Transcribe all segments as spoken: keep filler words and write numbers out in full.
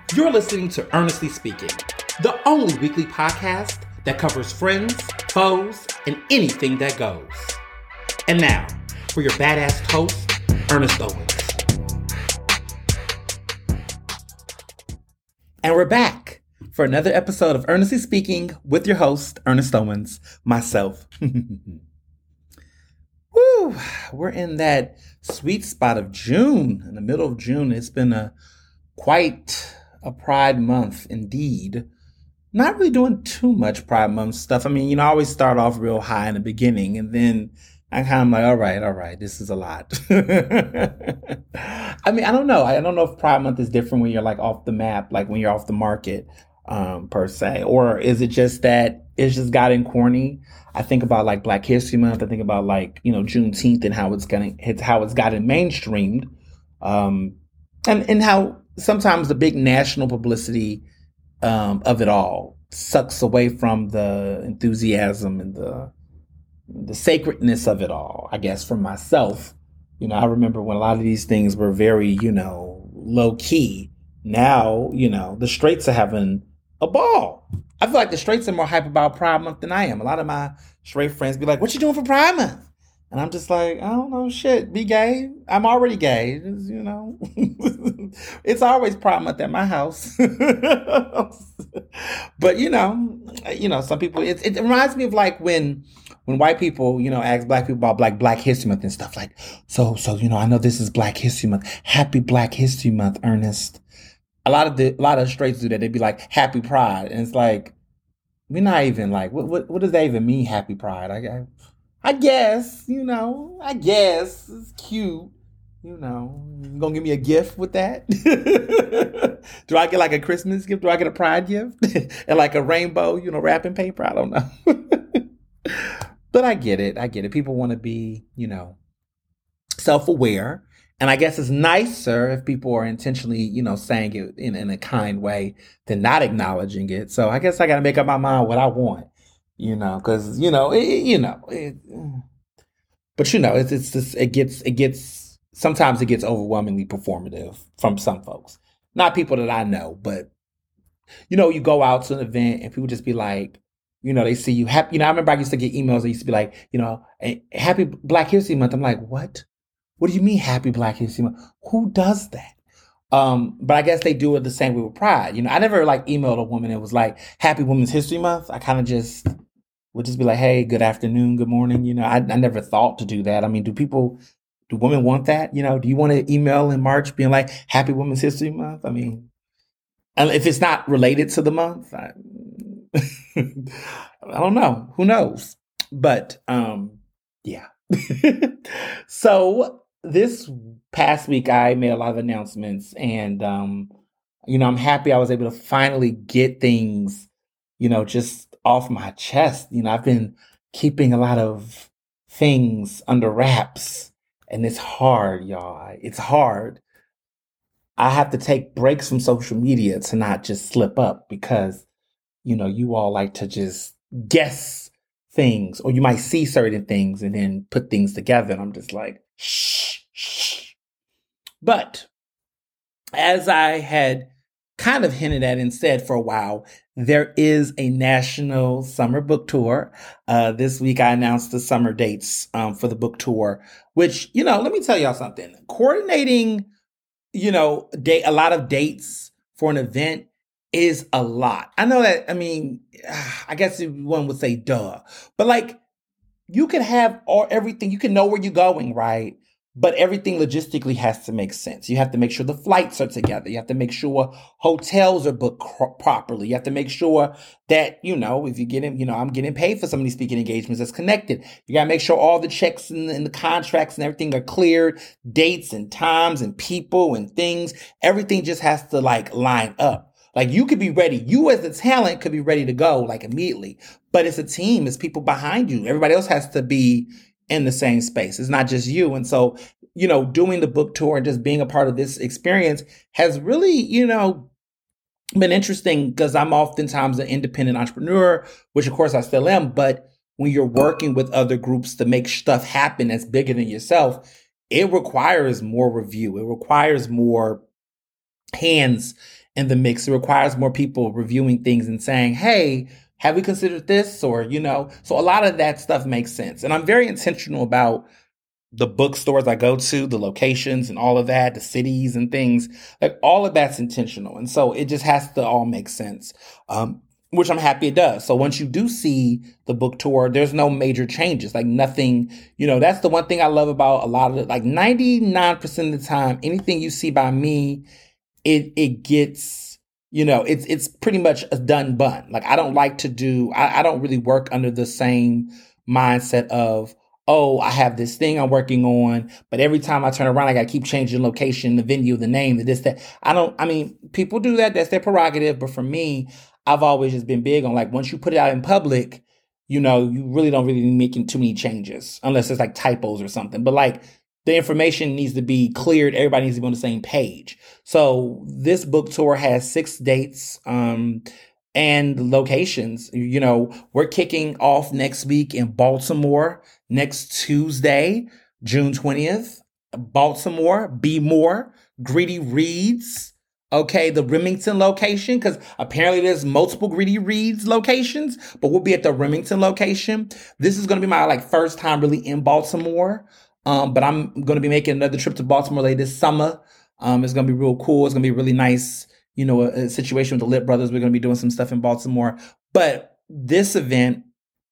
You're listening to Earnestly Speaking, the only weekly podcast that covers friends, foes, and anything that goes. And now, for your badass host, Ernest Owens. And we're back for another episode of Earnestly Speaking with your host, Ernest Owens, myself. Woo! We're in that sweet spot of June. In the middle of June, it's been a quite a Pride Month indeed. Not really doing too much Pride Month stuff. I mean, you know, I always start off real high in the beginning, and then I kind of like, all right, all right, this is a lot. I mean, I don't know. I don't know if Pride Month is different when you're like off the map, like when you're off the market, um, per se, or is it just that it's just gotten corny? I think about like Black History Month. I think about like, you know, Juneteenth and how it's getting, it's how it's gotten mainstreamed, um, and and how sometimes the big national publicity um, of it all sucks away from the enthusiasm and the the sacredness of it all, I guess, for myself. You know, I remember when a lot of these things were very, you know, low key. Now, you know, the straights are having a ball. I feel like the straights are more hype about Pride Month than I am. A lot of my straight friends be like, what you doing for Pride Month? And I'm just like, I don't know, shit, be gay. I'm already gay, just, you know. It's always Pride Month at my house. But, you know, you know, some people, it, it reminds me of like when when white people, you know, ask black people about like Black History Month and stuff like, so, so, you know, I know this is Black History Month. Happy Black History Month, Ernest. A lot of the, a lot of straights do that. They'd be like, Happy Pride. And it's like, we're not even like, what, what, what does that even mean, Happy Pride? I, I I guess, you know, I guess it's cute. You know, you gonna give me a gift with that? Do I get like a Christmas gift? Do I get a Pride gift? And like a rainbow, you know, wrapping paper? I don't know. But I get it. I get it. People want to be, you know, self-aware. And I guess it's nicer if people are intentionally, you know, saying it in, in a kind way than not acknowledging it. So I guess I got to make up my mind what I want. You know, because, you know, it, you know, it, but, you know, it's, it's just, it gets, it gets, sometimes it gets overwhelmingly performative from some folks. Not people that I know, but, you know, you go out to an event and people just be like, you know, they see you happy. You know, I remember I used to get emails that used to be like, you know, Happy Black History Month. I'm like, what? What do you mean Happy Black History Month? Who does that? Um, but I guess they do it the same way with Pride. You know, I never like emailed a woman and was like, Happy Women's History Month. I kind of just would just be like, hey, good afternoon, good morning. You know, I, I never thought to do that. I mean, do people, do women want that? You know, do you want to email in March being like, Happy Women's History Month? I mean, if it's not related to the month, I, I don't know. Who knows? But, um, yeah. So this past week, I made a lot of announcements and, um, you know, I'm happy I was able to finally get things, you know, just off my chest. You know, I've been keeping a lot of things under wraps and it's hard, y'all. It's hard. I have to take breaks from social media to not just slip up because, you know, you all like to just guess things or you might see certain things and then put things together. And I'm just like, shh, shh. But as I had kind of hinted at and said for a while, there is a national summer book tour. Uh, this week I announced the summer dates um, for the book tour, which, you know, let me tell y'all something. Coordinating, you know, date, a lot of dates for an event is a lot. I know that, I mean, I guess one would say duh, but like you can have all everything, you can know where you're going, right? But everything logistically has to make sense. You have to make sure the flights are together. You have to make sure hotels are booked cr- properly. You have to make sure that, you know, if you get in, you know, I'm getting paid for some of these speaking engagements that's connected. You got to make sure all the checks and, and the contracts and everything are cleared, dates and times and people and things. Everything just has to like line up. Like you could be ready. You as the talent could be ready to go like immediately, but it's a team. It's people behind you. Everybody else has to be in the same space. It's not just you. And so, you know, doing the book tour and just being a part of this experience has really, you know, been interesting because I'm oftentimes an independent entrepreneur, which of course I still am. But when you're working with other groups to make stuff happen that's bigger than yourself, it requires more review. It requires more hands in the mix. It requires more people reviewing things and saying, hey, have we considered this? Or, you know, so a lot of that stuff makes sense. And I'm very intentional about the bookstores I go to, the locations and all of that, the cities and things, like all of that's intentional. And so it just has to all make sense, um, which I'm happy it does. So once you do see the book tour, there's no major changes, like nothing, you know, that's the one thing I love about a lot of it. Like ninety-nine percent of the time, anything you see by me, it, it gets, you know, it's, it's pretty much a done bun. Like I don't like to do, I, I don't really work under the same mindset of, oh, I have this thing I'm working on, but every time I turn around, I got to keep changing the location, the venue, the name, the this, that. I don't, I mean, people do that. That's their prerogative. But for me, I've always just been big on like, once you put it out in public, you know, you really don't really be making too many changes unless it's like typos or something. But like the information needs to be cleared. Everybody needs to be on the same page. So this book tour has six dates. Um, and locations. You know, we're kicking off next week in Baltimore, next Tuesday, June twentieth. Baltimore, Be More, Greedy Reads. Okay, the Remington location, because apparently there's multiple Greedy Reads locations, but we'll be at the Remington location. This is going to be my like first time really in Baltimore. Um, but I'm going to be making another trip to Baltimore later this summer. Um, it's going to be real cool. It's going to be really nice. You know, a, a situation with the Lit Brothers. We're going to be doing some stuff in Baltimore, but this event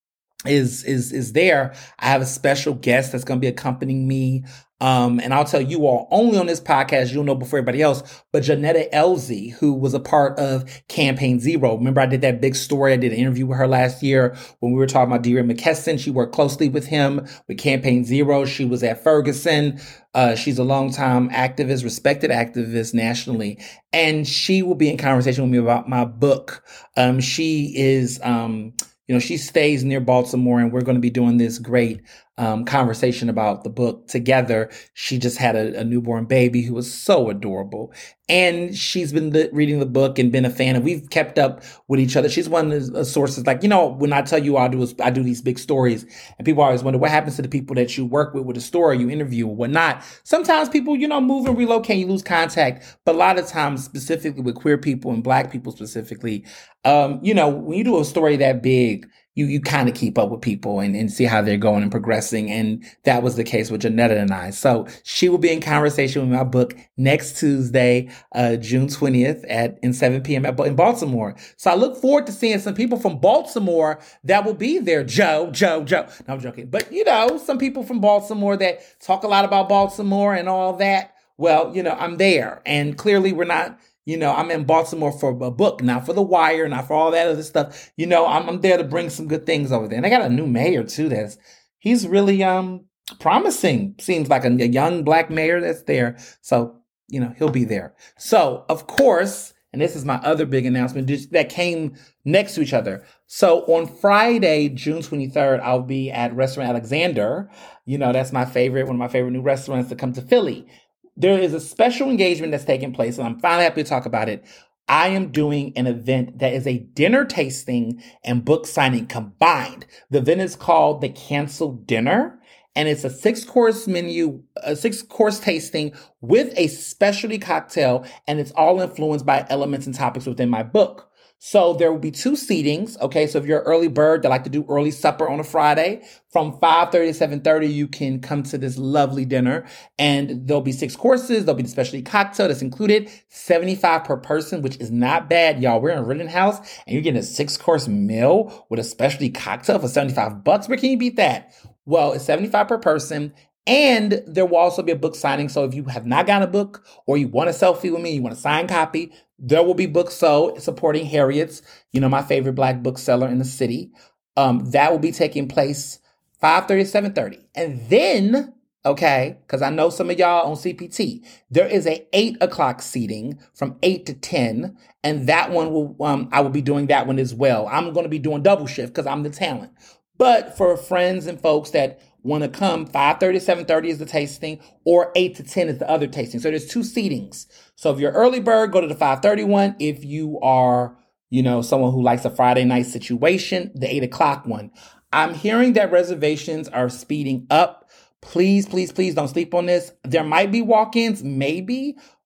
is, is, is there. I have a special guest that's going to be accompanying me. Um, and I'll tell you all only on this podcast, you'll know before everybody else, but Janetta Elzie, who was a part of Campaign Zero. Remember I did that big story. I did an interview with her last year when we were talking about De'Aaron McKesson. She worked closely with him with Campaign Zero. She was at Ferguson. Uh, she's a longtime activist, respected activist nationally. And she will be in conversation with me about my book. Um, she is, um, you know, she stays near Baltimore and we're going to be doing this great um, conversation about the book together. She just had a, a newborn baby who was so adorable. And she's been the, reading the book and been a fan, and we've kept up with each other. She's one of the sources, like, you know, when I tell you all I do is I do these big stories, and people always wonder what happens to the people that you work with with a story, you interview or whatnot. Sometimes people, you know, move and relocate, you lose contact. But a lot of times, specifically with queer people and Black people specifically, um, you know, when you do a story that big, you you kind of keep up with people and, and see how they're going and progressing. And that was the case with Janetta and I. So she will be in conversation with my book next Tuesday, uh, June twentieth at in seven p.m. At, in Baltimore. So I look forward to seeing some people from Baltimore that will be there. Joe, Joe, Joe. No, I'm joking. But, you know, some people from Baltimore that talk a lot about Baltimore and all that. Well, you know, I'm there. And clearly we're not... You know, I'm in Baltimore for a book, not for The Wire, not for all that other stuff. You know, I'm, I'm there to bring some good things over there. And they got a new mayor, too, that's, he's really um promising. Seems like a, a young Black mayor that's there. So, you know, he'll be there. So, of course, and this is my other big announcement that came next to each other. So on Friday, June twenty-third, I'll be at Restaurant Alexander. You know, that's my favorite, one of my favorite new restaurants to come to Philly. There is a special engagement that's taking place, and I'm finally happy to talk about it. I am doing an event that is a dinner tasting and book signing combined. The event is called The Canceled Dinner, and it's a six-course menu, a six-course tasting with a specialty cocktail, and it's all influenced by elements and topics within my book. So there will be two seatings. Okay. So if you're an early bird that like to do early supper on a Friday, from five thirty to seven thirty, you can come to this lovely dinner, and there'll be six courses. There'll be the specialty cocktail that's included, seventy-five per person, which is not bad. Y'all, we're in Rittenhouse and you're getting a six course meal with a specialty cocktail for seventy-five bucks. Where can you beat that? Well, it's seventy-five per person. And there will also be a book signing. So if you have not gotten a book or you want a selfie with me, you want a signed copy, there will be books sold supporting Harriet's, you know, my favorite Black bookseller in the city. Um, that will be taking place five thirty to seven thirty. And then, okay, because I know some of y'all on C P T, there is a eight o'clock seating from eight to ten. And that one will, um, I will be doing that one as well. I'm going to be doing double shift because I'm the talent. But for friends and folks that want to come, five thirty to seven thirty is the tasting, or eight to ten is the other tasting. So there's two seatings. So if you're early bird, go to the five thirty one. If you are, you know, someone who likes a Friday night situation, the eight o'clock one. I'm hearing that reservations are speeding up. Please, please, please don't sleep on this. There might be walk-ins, maybe,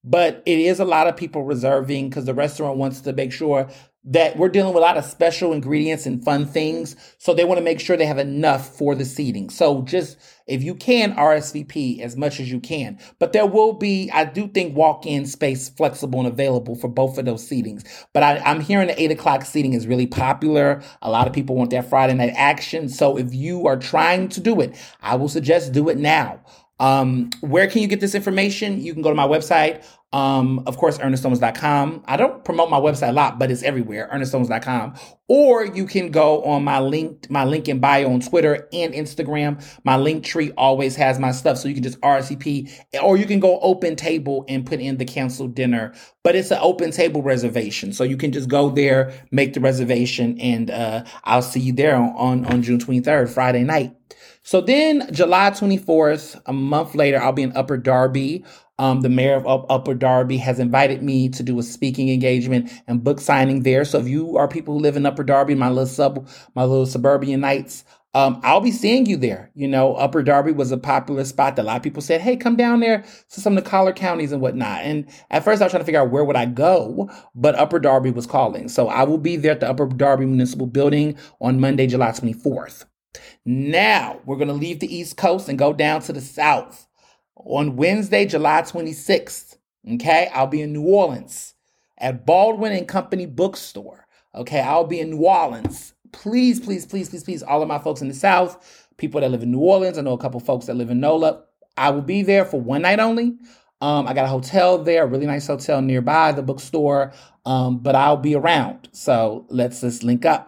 but it is a lot of people reserving because the restaurant wants to make sure that we're dealing with a lot of special ingredients and fun things. So they want to make sure they have enough for the seating. So just if you can R S V P as much as you can. But there will be, I do think, walk-in space flexible and available for both of those seatings. But I, I'm hearing the eight o'clock seating is really popular. A lot of people want that Friday night action. So if you are trying to do it, I will suggest do it now. Um, where can you get this information? You can go to my website. Um, of course, ernest owens dot com. I don't promote my website a lot, but it's everywhere, ernest owens dot com. Or you can go on my link, my link in bio on Twitter and Instagram. My link tree always has my stuff. So you can just R S V P, or you can go open table and put in the canceled dinner. But it's an open table reservation. So you can just go there, make the reservation, and uh, I'll see you there on, on, on June twenty-third, Friday night. So then July twenty-fourth, a month later, I'll be in Upper Darby. Um, the mayor of Upper Darby has invited me to do a speaking engagement and book signing there. So if you are people who live in Upper Darby, my little sub, my little suburban nights, um, I'll be seeing you there. You know, Upper Darby was a popular spot that a lot of people said, hey, come down there to some of the collar counties and whatnot. And at first I was trying to figure out where would I go, but Upper Darby was calling. So I will be there at the Upper Darby Municipal Building on Monday, July twenty-fourth. Now we're going to leave the East Coast and go down to the South. On Wednesday, July twenty-sixth, okay, I'll be in New Orleans at Baldwin and Company Bookstore. Okay, I'll be in New Orleans. Please, please, please, please, please, all of my folks in the South, people that live in New Orleans, I know a couple folks that live in NOLA, I will be there for one night only. Um, I got a hotel there, a really nice hotel nearby the bookstore, um, but I'll be around. So let's just link up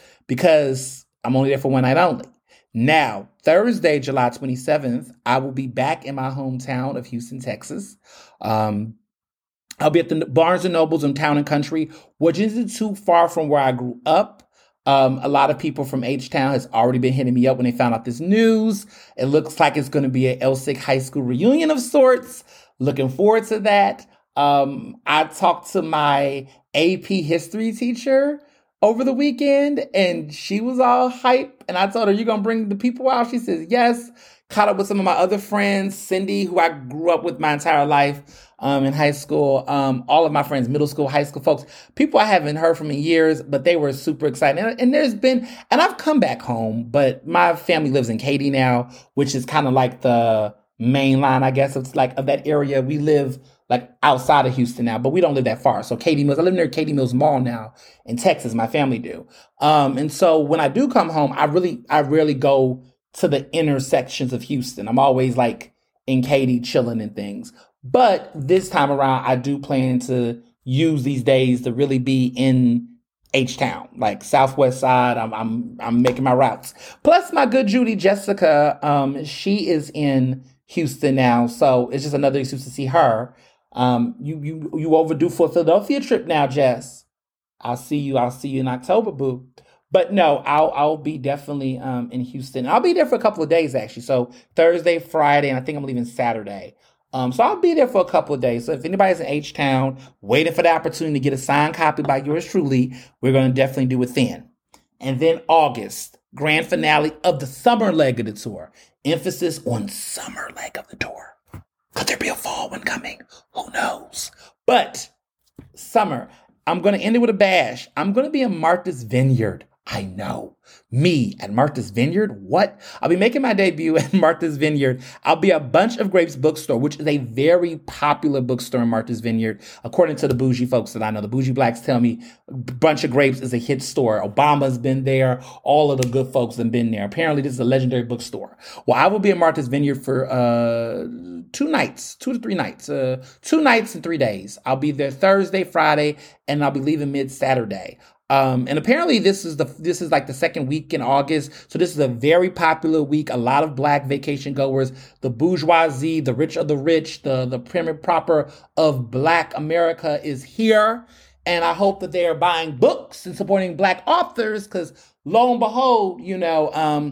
because I'm only there for one night only. Now, Thursday, July twenty-seventh, I will be back in my hometown of Houston, Texas. Um, I'll be at the Barnes and Nobles in Town and Country, which isn't too far from where I grew up. Um, a lot of people from H-Town has already been hitting me up when they found out this news. It looks like it's going to be a Elsik High School reunion of sorts. Looking forward to that. Um, I talked to my A P history teacher over the weekend, and she was all hype. And I told her, you going to bring the people out? She says, yes. Caught up with some of my other friends, Cindy, who I grew up with my entire life um, in high school. Um, all of my friends, middle school, high school folks, people I haven't heard from in years, but they were super excited. And, and there's been, and I've come back home, but my family lives in Katy now, which is kind of like the main line, I guess. It's like of that area. We live like outside of Houston now, but we don't live that far. So Katy Mills, I live near Katy Mills Mall now in Texas. My family do. Um, and so when I do come home, I really, I rarely go to the intersections of Houston. I'm always like in Katy chilling and things. But this time around, I do plan to use these days to really be in H-Town, like Southwest side. I'm, I'm, I'm making my routes. Plus my good Judy Jessica, um, she is in Houston now. So it's just another excuse to see her. Um, you, you, you overdue for a Philadelphia trip now, Jess. I'll see you. I'll see you in October, boo. But no, I'll, I'll be definitely, um, in Houston. I'll be there for a couple of days, actually. So Thursday, Friday, and I think I'm leaving Saturday. Um, so I'll be there for a couple of days. So if anybody's in H-Town waiting for the opportunity to get a signed copy by yours truly, we're going to definitely do it then. And then August, grand finale of the summer leg of the tour. Emphasis on summer leg of the tour. Could there be a fall one coming? Who knows? But summer, I'm going to end it with a bash. I'm going to be in Martha's Vineyard. I know. Me at Martha's Vineyard? What? I'll be making my debut at Martha's Vineyard. I'll be at Bunch of Grapes bookstore, which is a very popular bookstore in Martha's Vineyard, according to the bougie folks that I know. The bougie blacks tell me Bunch of Grapes is a hit store. Obama's been there. All of the good folks have been there. Apparently, this is a legendary bookstore. Well, I will be in Martha's Vineyard for uh, two nights, two to three nights, uh, two nights and three days. I'll be there Thursday, Friday, and I'll be leaving mid-Saturday. Um, and apparently this is the, this is like the second week in August. So this is a very popular week. A lot of black vacation goers, the bourgeoisie, the rich of the rich, the, the prim and proper of black America is here. And I hope that they are buying books and supporting black authors because lo and behold, you know, um,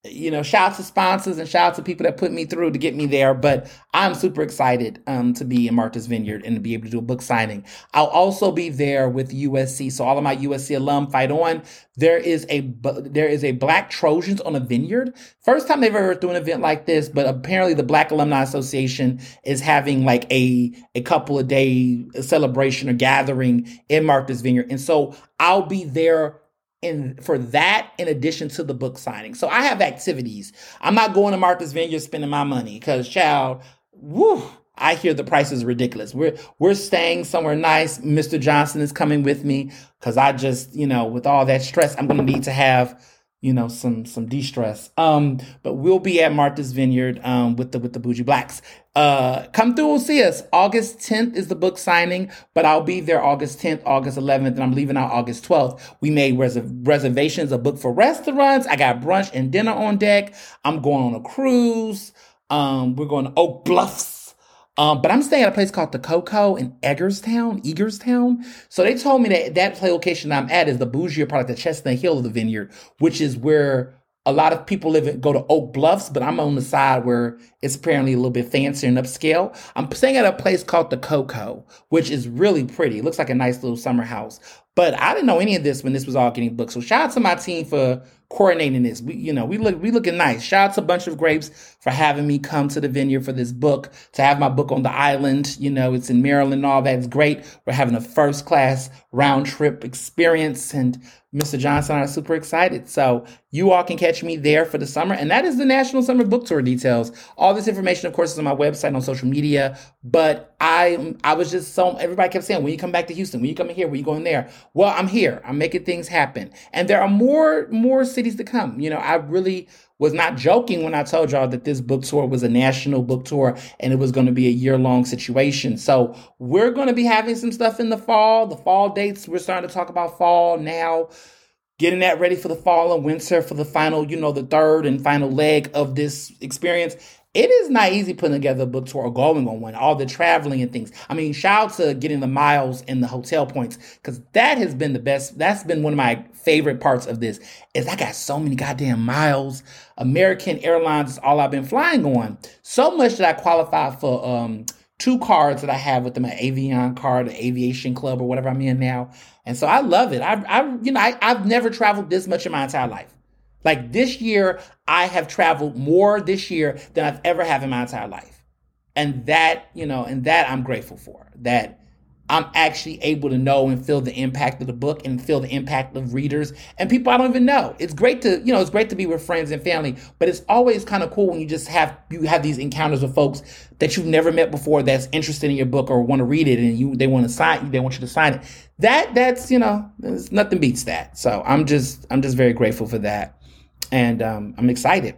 you know, shout out to sponsors and shout out to people that put me through to get me there. But I'm super excited um, to be in Martha's Vineyard and to be able to do a book signing. I'll also be there with U S C. So all of my U S C alum fight on. There is a there is a Black Trojans on a vineyard. First time they've ever through an event like this, but apparently the Black Alumni Association is having like a a couple of day celebration or gathering in Martha's Vineyard. And so I'll be there in for that in addition to the book signing. So I have activities. I'm not going to Martha's Vineyard spending my money because, child, woo, I hear the price is ridiculous. We're we're staying somewhere nice. Mister Johnson is coming with me because I just, you know, with all that stress, I'm going to need to have, you know, some some de-stress. Um, but we'll be at Martha's Vineyard um, with the with the Bougie Blacks. Uh, come through and see us. August tenth is the book signing, but I'll be there August tenth, August eleventh, and I'm leaving out August twelfth. We made res- reservations, a book for restaurants. I got brunch and dinner on deck. I'm going on a cruise. Um, we're going to Oak Bluffs. Um, but I'm staying at a place called the Coco in Eggerstown, Egerstown. So they told me that that location I'm at is the bougier part of the Chestnut Hill of the vineyard, which is where a lot of people live and go to Oak Bluffs, but I'm on the side where it's apparently a little bit fancier and upscale. I'm staying at a place called the Coco, which is really pretty. It looks like a nice little summer house. But I didn't know any of this when this was all getting booked. So shout out to my team for coordinating this. We, you know, we look we looking nice. Shout out to Bunch of Grapes for having me come to the vineyard for this book, to have my book on the island. You know, it's in Maryland and all that. It's great. We're having a first class round trip experience, and Mister Johnson and I are super excited. So you all can catch me there for the summer. And that is the National Summer Book Tour details. All this information, of course, is on my website, on social media. But I I was just so, everybody kept saying, when you come back to Houston, when you come here, when you going there? Well, I'm here. I'm making things happen. And there are more, more cities to come. You know, I really was not joking when I told y'all that this book tour was a national book tour and it was going to be a year-long situation. So we're going to be having some stuff in the fall. The fall dates, we're starting to talk about fall now, getting that ready for the fall and winter for the final, you know, the third and final leg of this experience. It is not easy putting together a book tour or going on one, all the traveling and things. I mean, shout out to getting the miles and the hotel points, because that has been the best. That's been one of my favorite parts of this, is I got so many goddamn miles. American Airlines is all I've been flying on. So much that I qualify for um, two cards that I have with them, an Avion card, an Aviation Club, or whatever I'm in now. And so I love it. I, I you know, I, I've never traveled this much in my entire life. Like this year, I have traveled more this year than I've ever have in my entire life. And that, you know, and that I'm grateful for, that I'm actually able to know and feel the impact of the book and feel the impact of readers and people I don't even know. It's great to, you know, it's great to be with friends and family, but it's always kind of cool when you just have, you have these encounters with folks that you've never met before that's interested in your book or want to read it, and you, they want to sign, they want you to sign it. That, that's, you know, there's nothing beats that. So I'm just, I'm just very grateful for that. And um, I'm excited.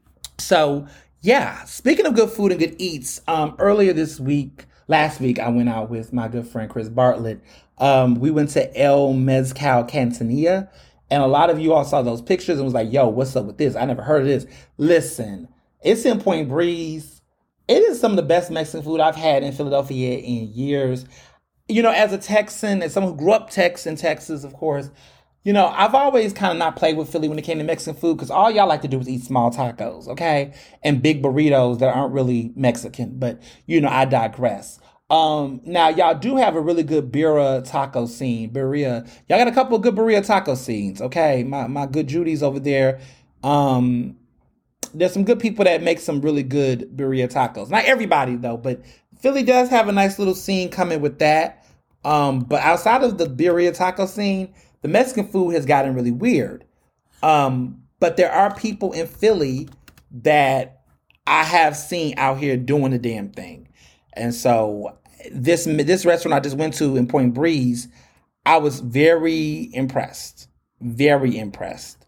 So, yeah, speaking of good food and good eats, um, earlier this week, last week, I went out with my good friend Chris Bartlett. Um, we went to El Mezcal Cantinilla, and a lot of you all saw those pictures and was like, yo, what's up with this? I never heard of this. Listen, it's in Point Breeze. It is some of the best Mexican food I've had in Philadelphia in years. You know, as a Texan, as someone who grew up Tex in Texas, of course, you know, I've always kind of not played with Philly when it came to Mexican food, because all y'all like to do is eat small tacos, okay? And big burritos that aren't really Mexican. But, you know, I digress. Um, now, y'all do have a really good birria taco scene. Birria. Y'all got a couple of good birria taco scenes, okay? My my good Judy's over there. Um, there's some good people that make some really good birria tacos. Not everybody, though, but Philly does have a nice little scene coming with that. Um, but outside of the birria taco scene, the Mexican food has gotten really weird. Um, but there are people in Philly that I have seen out here doing the damn thing. And so this this restaurant I just went to in Point Breeze, I was very impressed. Very impressed.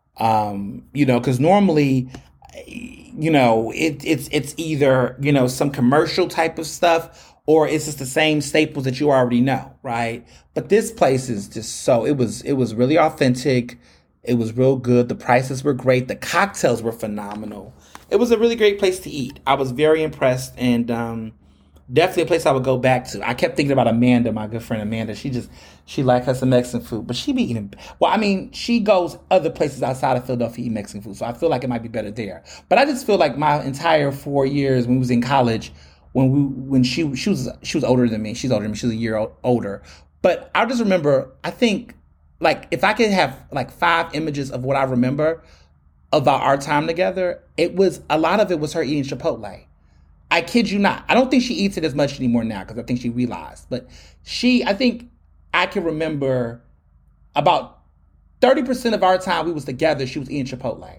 Um, you know, because normally, you know, it, it's it's either, you know, some commercial type of stuff, or it's just the same staples that you already know, right? But this place is just so, it was it was really authentic. It was real good. The prices were great. The cocktails were phenomenal. It was a really great place to eat. I was very impressed. And um, Definitely a place I would go back to. I kept thinking about Amanda, my good friend Amanda. She just she like her some Mexican food, but she be eating. Well, I mean, she goes other places outside of Philadelphia eat Mexican food, so I feel like it might be better there. But I just feel like my entire four years when we was in college, when we when she she was she was older than me. She's older than me. She's a year o- older. But I just remember. I think like if I could have like five images of what I remember about our time together, it was a lot of it was her eating Chipotle. I kid you not. I don't think she eats it as much anymore now because I think she realized. But she, I think I can remember about thirty percent of our time we was together, she was eating Chipotle.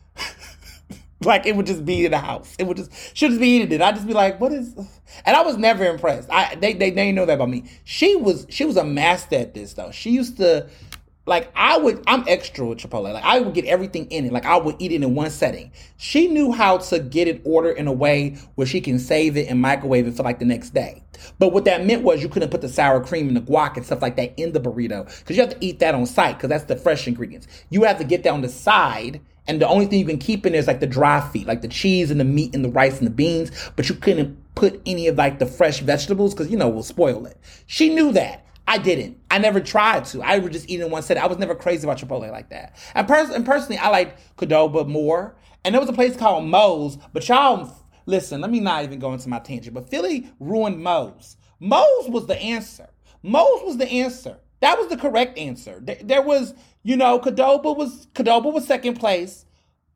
Like it would just be in the house. It would just, she would just be eating it. I'd just be like, what is, and I was never impressed. I, they, they, they know that about me. She was, she was a master at this though. She used to, like I would, I'm extra with Chipotle. Like I would get everything in it. Like I would eat it in one setting. She knew how to get it ordered in a way where she can save it and microwave it for like the next day. But what that meant was you couldn't put the sour cream and the guac and stuff like that in the burrito because you have to eat that on site because that's the fresh ingredients. You have to get that on the side. And the only thing you can keep in there is like the dry feet, like the cheese and the meat and the rice and the beans. But you couldn't put any of like the fresh vegetables because, you know, we'll spoil it. She knew that. I didn't. I never tried to. I would just eat in one setting. I was never crazy about Chipotle like that. And, pers- and personally, I like Qdoba more. And there was a place called Moe's. But y'all, listen, let me not even go into my tangent. But Philly ruined Moe's. Moe's was the answer. Moe's was the answer. That was the correct answer. There, there was, you know, Qdoba was Qdoba was second place.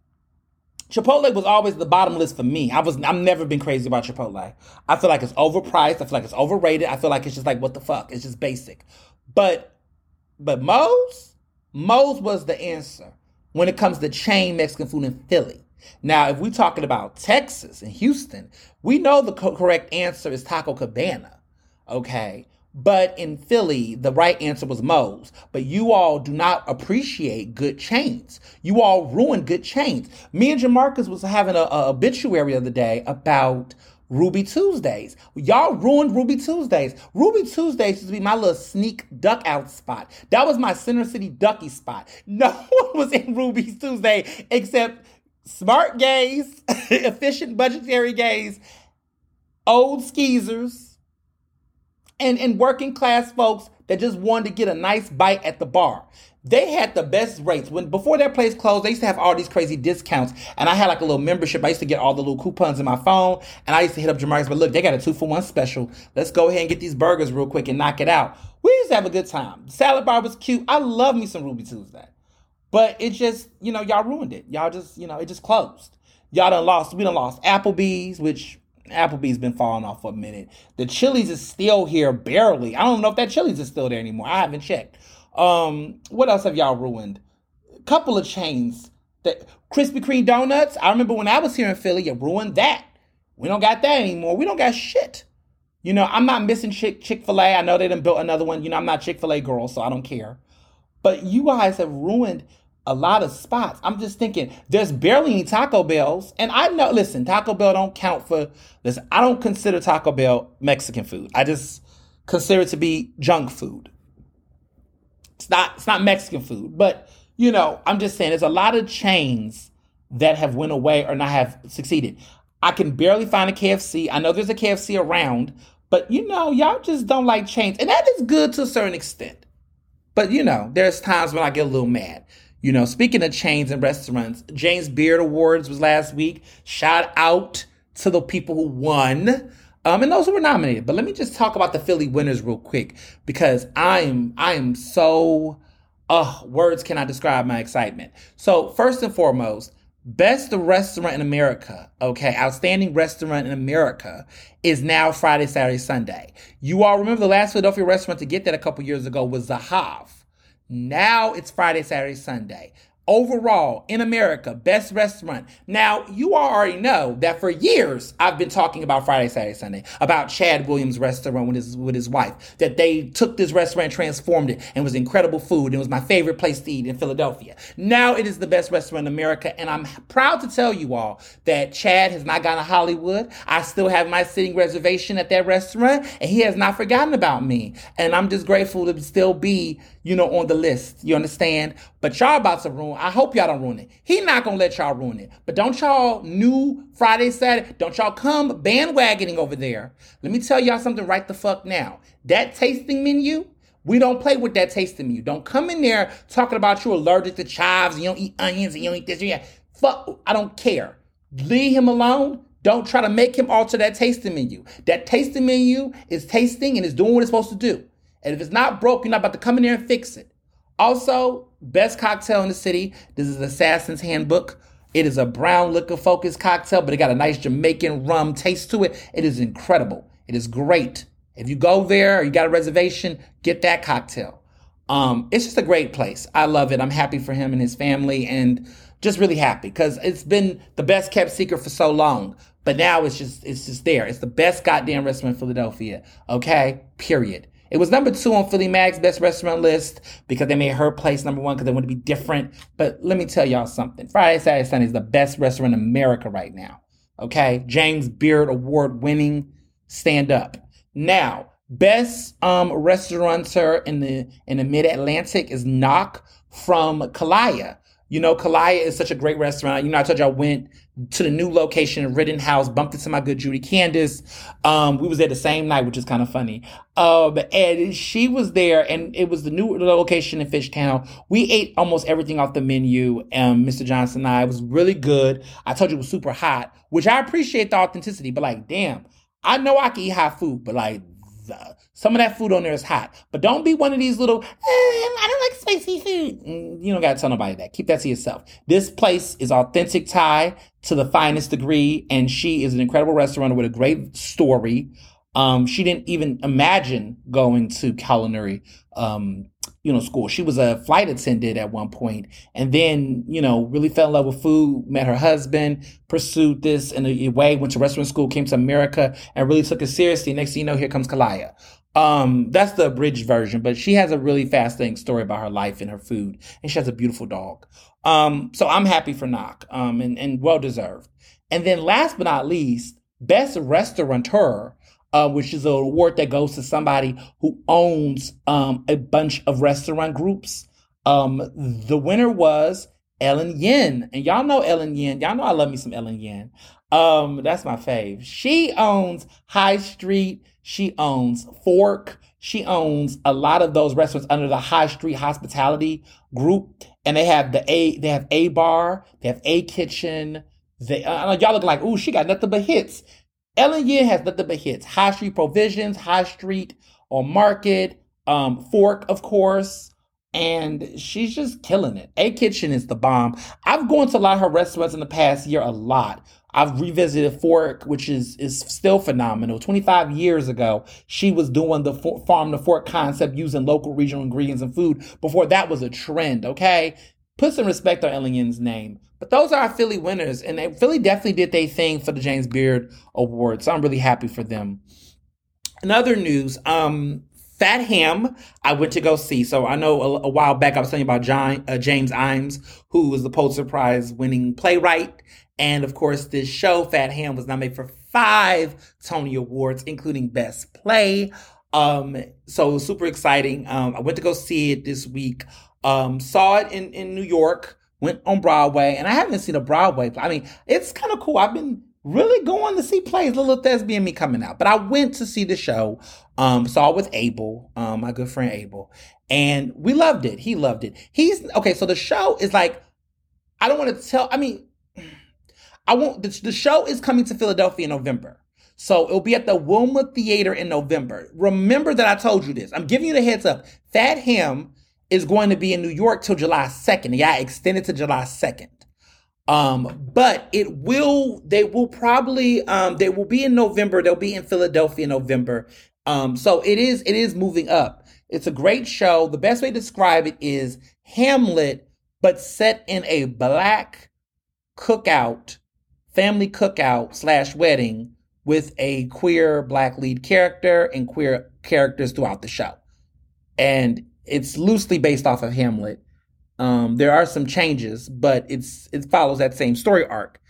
Chipotle was always the bottom list for me. I was, I've never been crazy about Chipotle. I feel like it's overpriced. I feel like it's overrated. I feel like it's just like, what the fuck? It's just basic. But, but Moe's, Moe's was the answer when it comes to chain Mexican food in Philly. Now, if we're talking about Texas and Houston, we know the co- correct answer is Taco Cabana. Okay. But in Philly, the right answer was Moe's. But you all do not appreciate good chains. You all ruin good chains. Me and Jamarcus was having a, a obituary the other day about Ruby Tuesdays. Y'all ruined Ruby Tuesdays. Ruby Tuesdays used to be my little sneak duck out spot. That was my Center City ducky spot. No one was in Ruby Tuesday except smart gays, efficient budgetary gays, old skeezers, And, and working class folks that just wanted to get a nice bite at the bar. They had the best rates. When before their place closed, they used to have all these crazy discounts. And I had like a little membership. I used to get all the little coupons in my phone. And I used to hit up Jamarcus, but look, they got a two for one special. Let's go ahead and get these burgers real quick and knock it out. We used to have a good time. The salad bar was cute. I love me some Ruby Tuesday. But it just, you know, y'all ruined it. Y'all just, you know, it just closed. Y'all done lost. We done lost Applebee's, which Applebee's been falling off for a minute. The Chili's is still here, barely. I don't know if that Chili's is still there anymore. I haven't checked. Um, what else have y'all ruined? A couple of chains. That Krispy Kreme donuts. I remember when I was here in Philly, you ruined that. We don't got that anymore. We don't got shit. You know, I'm not missing Chick Chick-fil-A. I know they done built another one. You know, I'm not Chick-fil-A girl, so I don't care. But you guys have ruined a lot of spots. I'm just thinking there's barely any Taco Bells. And I know, listen, Taco Bell don't count for, listen, I don't consider Taco Bell Mexican food. I just consider it to be junk food. It's not, it's not Mexican food, but you know, I'm just saying there's a lot of chains that have went away or not have succeeded. I can barely find a K F C. I know there's a K F C around, but you know, y'all just don't like chains. And that is good to a certain extent. But you know, there's times when I get a little mad. You know, speaking of chains and restaurants, James Beard Awards was last week. Shout out to the people who won, um, and those who were nominated. But let me just talk about the Philly winners real quick because I am I am so, uh, words cannot describe my excitement. So first and foremost, best restaurant in America, okay, outstanding restaurant in America is now Friday, Saturday, Sunday. You all remember the last Philadelphia restaurant to get that a couple years ago was Zahav. Now it's Friday, Saturday, Sunday. Overall, in America, best restaurant. Now, you all already know that for years, I've been talking about Friday, Saturday, Sunday, about Chad Williams' restaurant with his, with his wife, that they took this restaurant and transformed it and it was incredible food. It was my favorite place to eat in Philadelphia. Now it is the best restaurant in America, and I'm proud to tell you all that Chad has not gone to Hollywood. I still have my sitting reservation at that restaurant, and he has not forgotten about me. And I'm just grateful to still be, you know, on the list. You understand? But y'all about to ruin. I hope y'all don't ruin it. He not gonna let y'all ruin it. But don't y'all new Friday, Saturday, don't y'all come bandwagoning over there. Let me tell y'all something right the fuck now. That tasting menu, we don't play with that tasting menu. Don't come in there talking about you allergic to chives and you don't eat onions and you don't eat this. Yeah, fuck, I don't care. Leave him alone. Don't try to make him alter that tasting menu. That tasting menu is tasting and is doing what it's supposed to do. And if it's not broke, you're not about to come in there and fix it. Also, best cocktail in the city. This is Assassin's Handbook. It is a brown liquor focused cocktail, but it got a nice Jamaican rum taste to it. It is incredible. It is great. If you go there or you got a reservation, get that cocktail. Um, it's just a great place. I love it. I'm happy for him and his family and just really happy because it's been the best kept secret for so long. But now it's just it's just there. It's the best goddamn restaurant in Philadelphia. Okay? Period. It was number two on Philly Mag's best restaurant list because they made her place number one because they want to be different. But let me tell y'all something. Friday, Saturday, Sunday is the best restaurant in America right now. Okay? James Beard Award winning. Stand up. Now, best um, restaurateur in the in the Mid-Atlantic is Knock from Kalaya. You know, Kalaya is such a great restaurant. You know, I told you I went to the new location in Rittenhouse, bumped into my good Judy Candace. Um, we was there the same night, which is kind of funny. Um, and she was there, and it was the new location in Fishtown. We ate almost everything off the menu, um, Mister Johnson and I. It was really good. I told you it was super hot, which I appreciate the authenticity, but like, damn, I know I can eat hot food, but like, the, some of that food on there is hot. But don't be one of these little, eh, I don't like spicy food. You don't got to tell nobody that. Keep that to yourself. This place is authentic Thai to the finest degree, and she is an incredible restaurant with a great story. Um, she didn't even imagine going to culinary, um, you know, school. She was a flight attendant at one point, and then, you know, really fell in love with food, met her husband, pursued this in a way, went to restaurant school, came to America, and really took it seriously. Next thing you know, here comes Kalaya. Um, that's the abridged version, but she has a really fascinating story about her life and her food, and she has a beautiful dog. Um, so I'm happy for Knock, um, and, and well deserved. And then last but not least, best restaurateur. Uh, which is an award that goes to somebody who owns um, a bunch of restaurant groups. Um, the winner was Ellen Yin. And y'all know Ellen Yin. Y'all know I love me some Ellen Yin. Um, that's my fave. She owns High Street. She owns Fork. She owns a lot of those restaurants under the High Street Hospitality group. And they have the A, they have A Bar, they have A Kitchen. They, uh, y'all look like, ooh, she got nothing but hits. Ellen Yin has nothing but hits. High Street Provisions, High Street on Market, um, Fork, of course. And she's just killing it. A Kitchen is the bomb. I've gone to a lot of her restaurants in the past year, a lot. I've revisited Fork, which is, is still phenomenal. twenty-five years ago, she was doing the for- farm to fork concept using local regional ingredients and food before that was a trend, okay? Put some respect on Ellen Yin's name. But those are our Philly winners, and they, Philly definitely did their thing for the James Beard Award, so I'm really happy for them. In other news, um, Fat Ham, I went to go see. So I know a, a while back I was telling you about John, uh, James Imes, who was the Pulitzer Prize winning playwright. And of course, this show, Fat Ham, was nominated for five Tony Awards, including Best Play. Um, so it was super exciting. Um, I went to go see it this week. Um, saw it in, in New York. Went on Broadway, and I haven't seen a Broadway play. I mean, it's kind of cool. I've been really going to see plays, Little Thespian Me coming out. But I went to see the show, um, saw it with Abel, um, my good friend Abel, and we loved it. He loved it. He's, okay, so the show is like, I don't want to tell, I mean, I won't, the, the show is coming to Philadelphia in November. So it'll be at the Wilma Theater in November. Remember that I told you this. I'm giving you the heads up. Fat Ham is going to be in New York till July second. Yeah, extended to July second. Um, but it will, they will probably, um, they will be in November. They'll be in Philadelphia in November. Um, so it is, it is moving up. It's a great show. The best way to describe it is Hamlet, but set in a black cookout, family cookout slash wedding with a queer black lead character and queer characters throughout the show. And it's loosely based off of Hamlet. Um, there are some changes, but it's it follows that same story arc.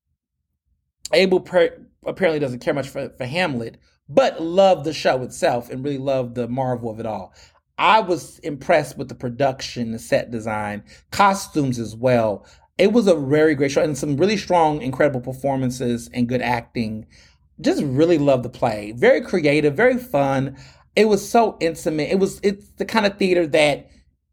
Abel per- apparently doesn't care much for, for Hamlet, but loved the show itself and really loved the marvel of it all. I was impressed with the production, the set design, costumes as well. It was a very great show and some really strong, incredible performances and good acting. Just really loved the play. Very creative, very fun. It was so intimate. It was it's the kind of theater that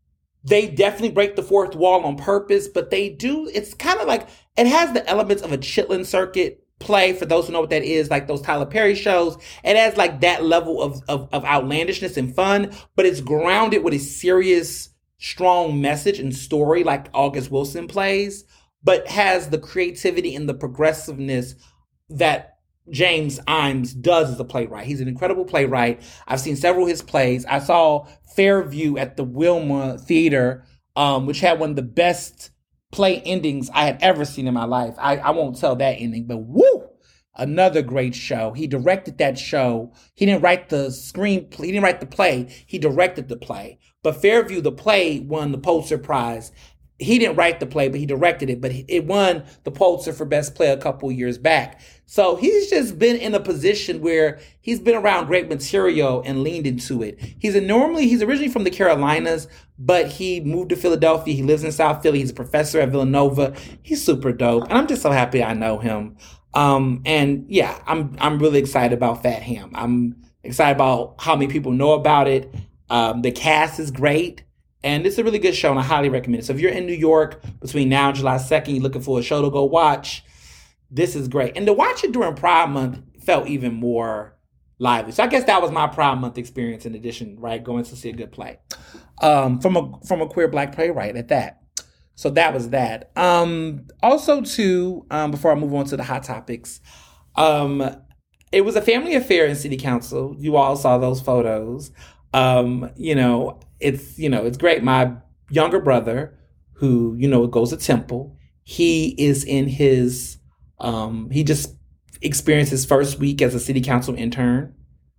they definitely break the fourth wall on purpose, but they do. It's kind of like it has the elements of a Chitlin Circuit play. For those who know what that is, like those Tyler Perry shows, it has like that level of of, of outlandishness and fun, but it's grounded with a serious, strong message and story, like August Wilson plays, but has the creativity and the progressiveness that James Imes does as a playwright. He's an incredible playwright. I've seen several of his plays. I saw Fairview at the Wilma Theater, um, which had one of the best play endings I had ever seen in my life. I, I won't tell that ending, but woo! Another great show. He directed that show. He didn't write the screen, he didn't write the play, he directed the play. But Fairview, the play, won the Pulitzer Prize. He didn't write the play, but he directed it. But it won the Pulitzer for Best Play a couple years back. So he's just been in a position where he's been around great material and leaned into it. He's a normally he's originally from the Carolinas, but he moved to Philadelphia. He lives in South Philly. He's a professor at Villanova. He's super dope, and I'm just so happy I know him. Um, and yeah, I'm I'm really excited about Fat Ham. I'm excited about how many people know about it. Um, the cast is great. And it's a really good show, and I highly recommend it. So if you're in New York between now and July second, you're looking for a show to go watch, this is great. And to watch it during Pride Month felt even more lively. So I guess that was my Pride Month experience in addition, right? Going to see a good play. Um, from a from a queer Black playwright at that. So that was that. Um, also, too, um, before I move on to the hot topics, um, it was a family affair in City Council. You all saw those photos. Um, you know, it's, you know, it's great. My younger brother, who, you know, goes to Temple, he is in his, um, he just experienced his first week as a city council intern.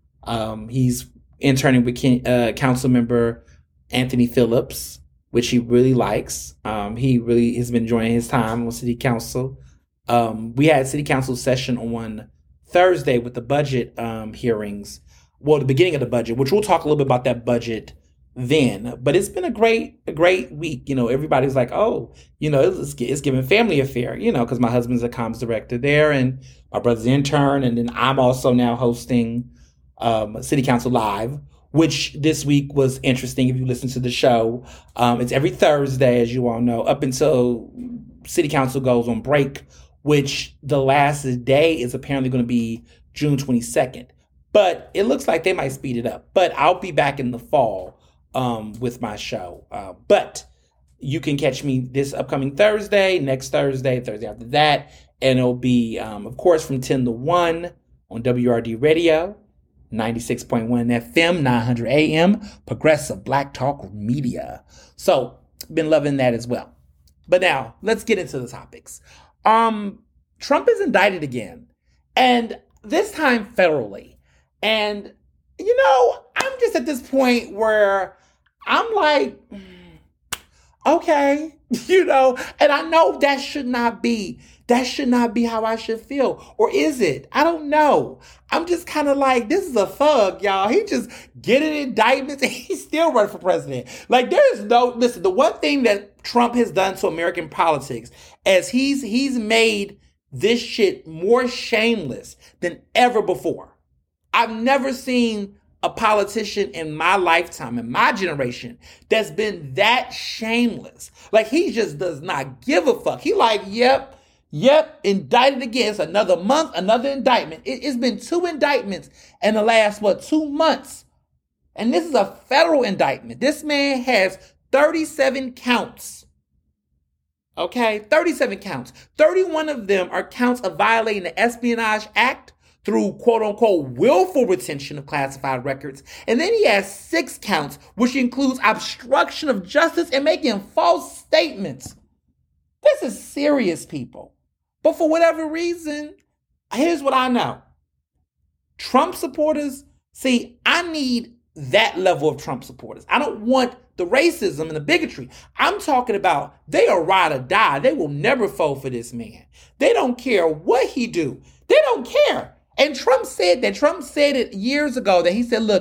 Um, he's interning with Ken, uh, council member Anthony Phillips, which he really likes. Um, he really has been enjoying his time on city council. Um, we had city council session on Thursday with the budget, um, hearings. Well, the beginning of the budget, which we'll talk a little bit about that budget then. But it's been a great, a great week. You know, everybody's like, oh, you know, it's, it's giving family affair, you know, because my husband's a comms director there and my brother's intern. And then I'm also now hosting um, City Council Live, which this week was interesting if you listen to the show. Um, it's every Thursday, as you all know, up until City Council goes on break, which the last day is apparently going to be June twenty-second. But it looks like they might speed it up. But I'll be back in the fall um, with my show. Uh, but you can catch me this upcoming Thursday, next Thursday, Thursday after that. And it'll be, um, of course, from ten to one on W R D Radio, ninety-six point one F M, nine hundred A M, Progressive Black Talk Media. So, been loving that as well. But now, let's get into the topics. Um, Trump is indicted again. And this time federally. And, you know, I'm just at this point where I'm like, okay, you know, and I know that should not be, that should not be how I should feel. Or is it? I don't know. I'm just kind of like, this is a thug, y'all. He just getting indictments and he's still running for president. Like there is no, listen, the one thing that Trump has done to American politics is he's, he's made this shit more shameless than ever before. I've never seen a politician in my lifetime, in my generation, that's been that shameless. Like, he just does not give a fuck. He like, yep, yep, indicted again. It's another month, another indictment. It, it's been two indictments in the last, what, two months. And this is a federal indictment. This man has thirty-seven counts. Okay, thirty-seven counts. thirty-one of them are counts of violating the Espionage Act through quote-unquote willful retention of classified records. And then he has six counts, which includes obstruction of justice and making false statements. This is serious, people. But for whatever reason, here's what I know. Trump supporters, see, I need that level of Trump supporters. I don't want the racism and the bigotry. I'm talking about they are ride or die. They will never fold for this man. They don't care what he do. They don't care. And Trump said that. Trump said it years ago that he said, look,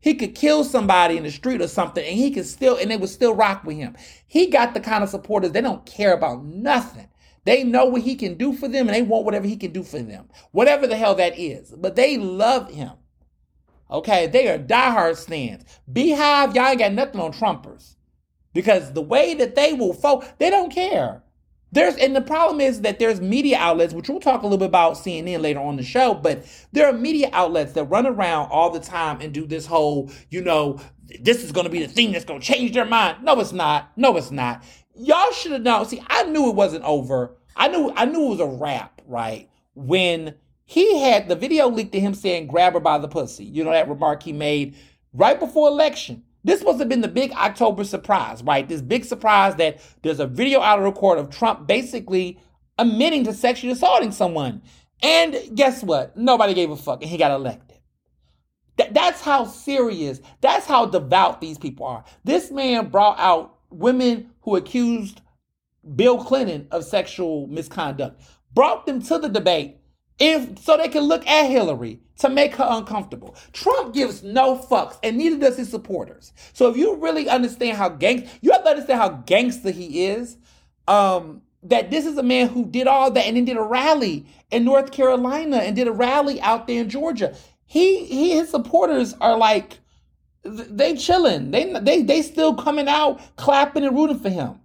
He could kill somebody in the street or something, and he could still, and they would still rock with him. He got the kind of supporters, they don't care about nothing. They know what he can do for them, and they want whatever he can do for them. Whatever the hell that is. But they love him. Okay, they are diehard stands. Beehive, y'all ain't got nothing on Trumpers. Because the way that they will fo- they don't care. There's and the problem is that there's media outlets, which we'll talk a little bit about C N N later on the show, but there are media outlets that run around all the time and do this whole, you know, this is going to be the thing that's going to change their mind. No, it's not. No, it's not. Y'all should have known. See, I knew it wasn't over. I knew I knew it was a wrap, right? When he had the video leaked to him saying, grab her by the pussy. You know, that remark he made right before election. This must have been the big October surprise, right? This big surprise that there's a video out of record of Trump basically admitting to sexually assaulting someone. And guess what? Nobody gave a fuck and he got elected. Th- that's how serious, that's how devout these people are. This man brought out women who accused Bill Clinton of sexual misconduct, brought them to the debate if so they can look at Hillary to make her uncomfortable. Trump gives no fucks, and neither does his supporters. So if you really understand how gang, you have to understand how gangster he is. Um, that this is a man who did all that and then did a rally in North Carolina and did a rally out there in Georgia. He, he, his supporters are like, they chilling. They, they, they still coming out, clapping and rooting for him.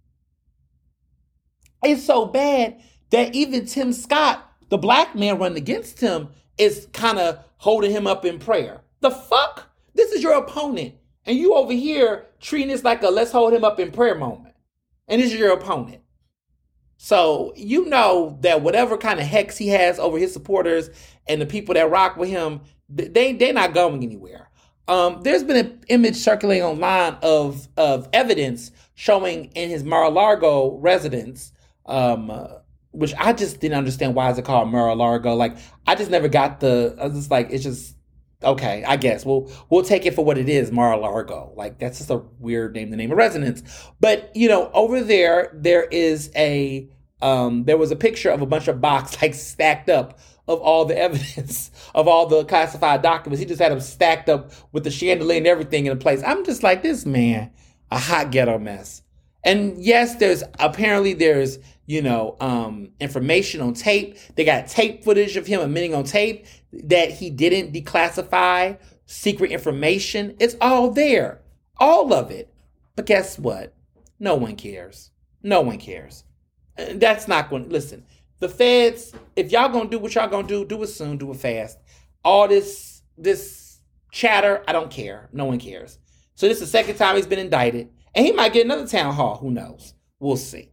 It's so bad that even Tim Scott, the black man running against him, is kind of holding him up in prayer. The fuck? This is your opponent. And you over here treating this like a let's hold him up in prayer moment. And this is your opponent. So you know that whatever kind of hex he has over his supporters and the people that rock with him, they, they're not going anywhere. Um, there's been an image circulating online of, of evidence showing in his Mar-a-Lago residence, um, uh, which I just didn't understand. Why is it called Mar-a-Lago? Like, I just never got the, I was just like, it's just, okay, I guess we'll, we'll take it for what it is, Mar-a-Lago. Like, that's just a weird name, the name of residence. But, you know, over there, there is a, um, there was a picture of a bunch of boxes like stacked up of all the evidence of all the classified documents. He just had them stacked up with the chandelier and everything in place. I'm just like, this man, a hot ghetto mess. And yes, there's apparently there's, you know, um, information on tape. They got tape footage of him admitting on tape that he didn't declassify secret information. It's all there, all of it. But guess what? No one cares. No one cares. That's not going to, listen, the feds, if y'all going to do what y'all going to do, do it soon, do it fast. All this, this chatter, I don't care. No one cares. So this is the second time he's been indicted. And he might get another town hall. Who knows? We'll see.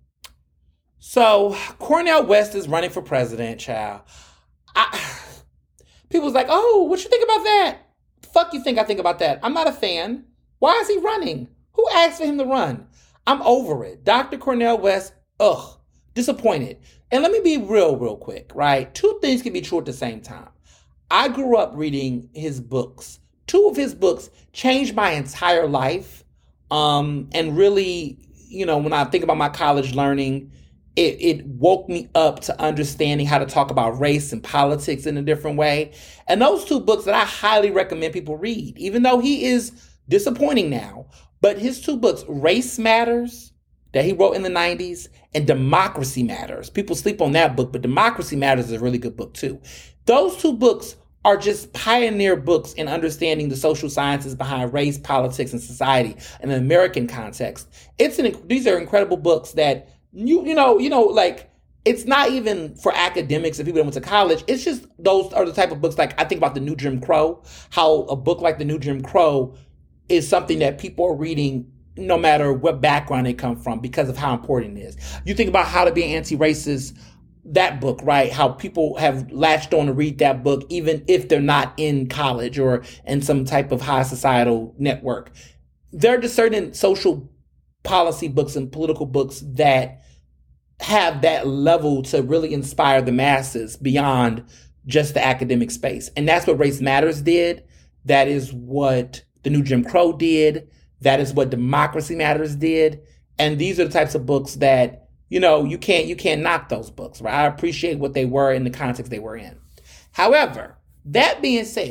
So Cornel West is running for president, child. I, people's like, oh, what you think about that? Fuck you think I think about that? I'm not a fan. Why is he running? Who asked for him to run? I'm over it. Doctor Cornel West, ugh, disappointed. And let me be real, real quick, right? Two things can be true at the same time. I grew up reading his books. Two of his books changed my entire life. Um, and really, you know, when I think about my college learning, it, it woke me up to understanding how to talk about race and politics in a different way. And those two books that I highly recommend people read, even though he is disappointing now, but his two books, Race Matters, that he wrote in the nineties, and Democracy Matters. People sleep on that book, but Democracy Matters is a really good book too. Those two books are just pioneer books in understanding the social sciences behind race, politics, and society in an American context. It's an, these are incredible books that you you know you know like it's not even for academics and people that went to college. It's just those are the type of books like I think about The New Jim Crow. How a book like The New Jim Crow is something that people are reading no matter what background they come from because of how important it is. You think about How to Be Anti-Racist. That book, right? How people have latched on to read that book, even if they're not in college or in some type of high societal network. There are just certain social policy books and political books that have that level to really inspire the masses beyond just the academic space. And that's what Race Matters did. That is what The New Jim Crow did. That is what Democracy Matters did. And these are the types of books that You know, you can't you can't knock those books, right? I appreciate what they were in the context they were in. However, that being said,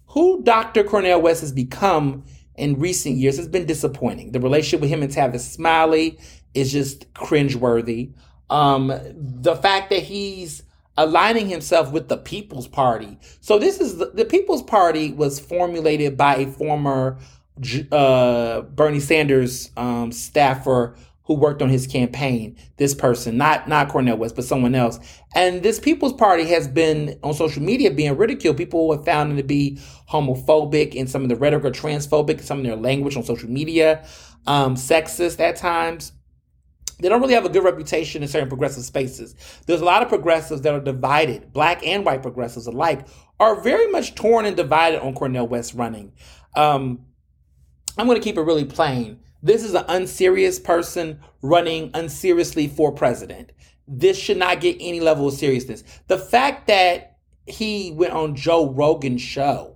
who Doctor Cornel West has become in recent years has been disappointing. The relationship with him and Tavis Smiley is just cringeworthy. Um, the fact that he's aligning himself with the People's Party. So this is the, the People's Party was formulated by a former uh, Bernie Sanders um, staffer who worked on his campaign. This person, not not Cornel West, but someone else. And this People's Party has been on social media being ridiculed. People have found them to be homophobic and some of the rhetoric are transphobic, some of their language on social media, um, sexist at times. They don't really have a good reputation in certain progressive spaces. There's a lot of progressives that are divided, black and white progressives alike, are very much torn and divided on Cornel West running. Um, I'm going to keep it really plain. This is an unserious person running unseriously for president. This should not get any level of seriousness. The fact that he went on Joe Rogan's show,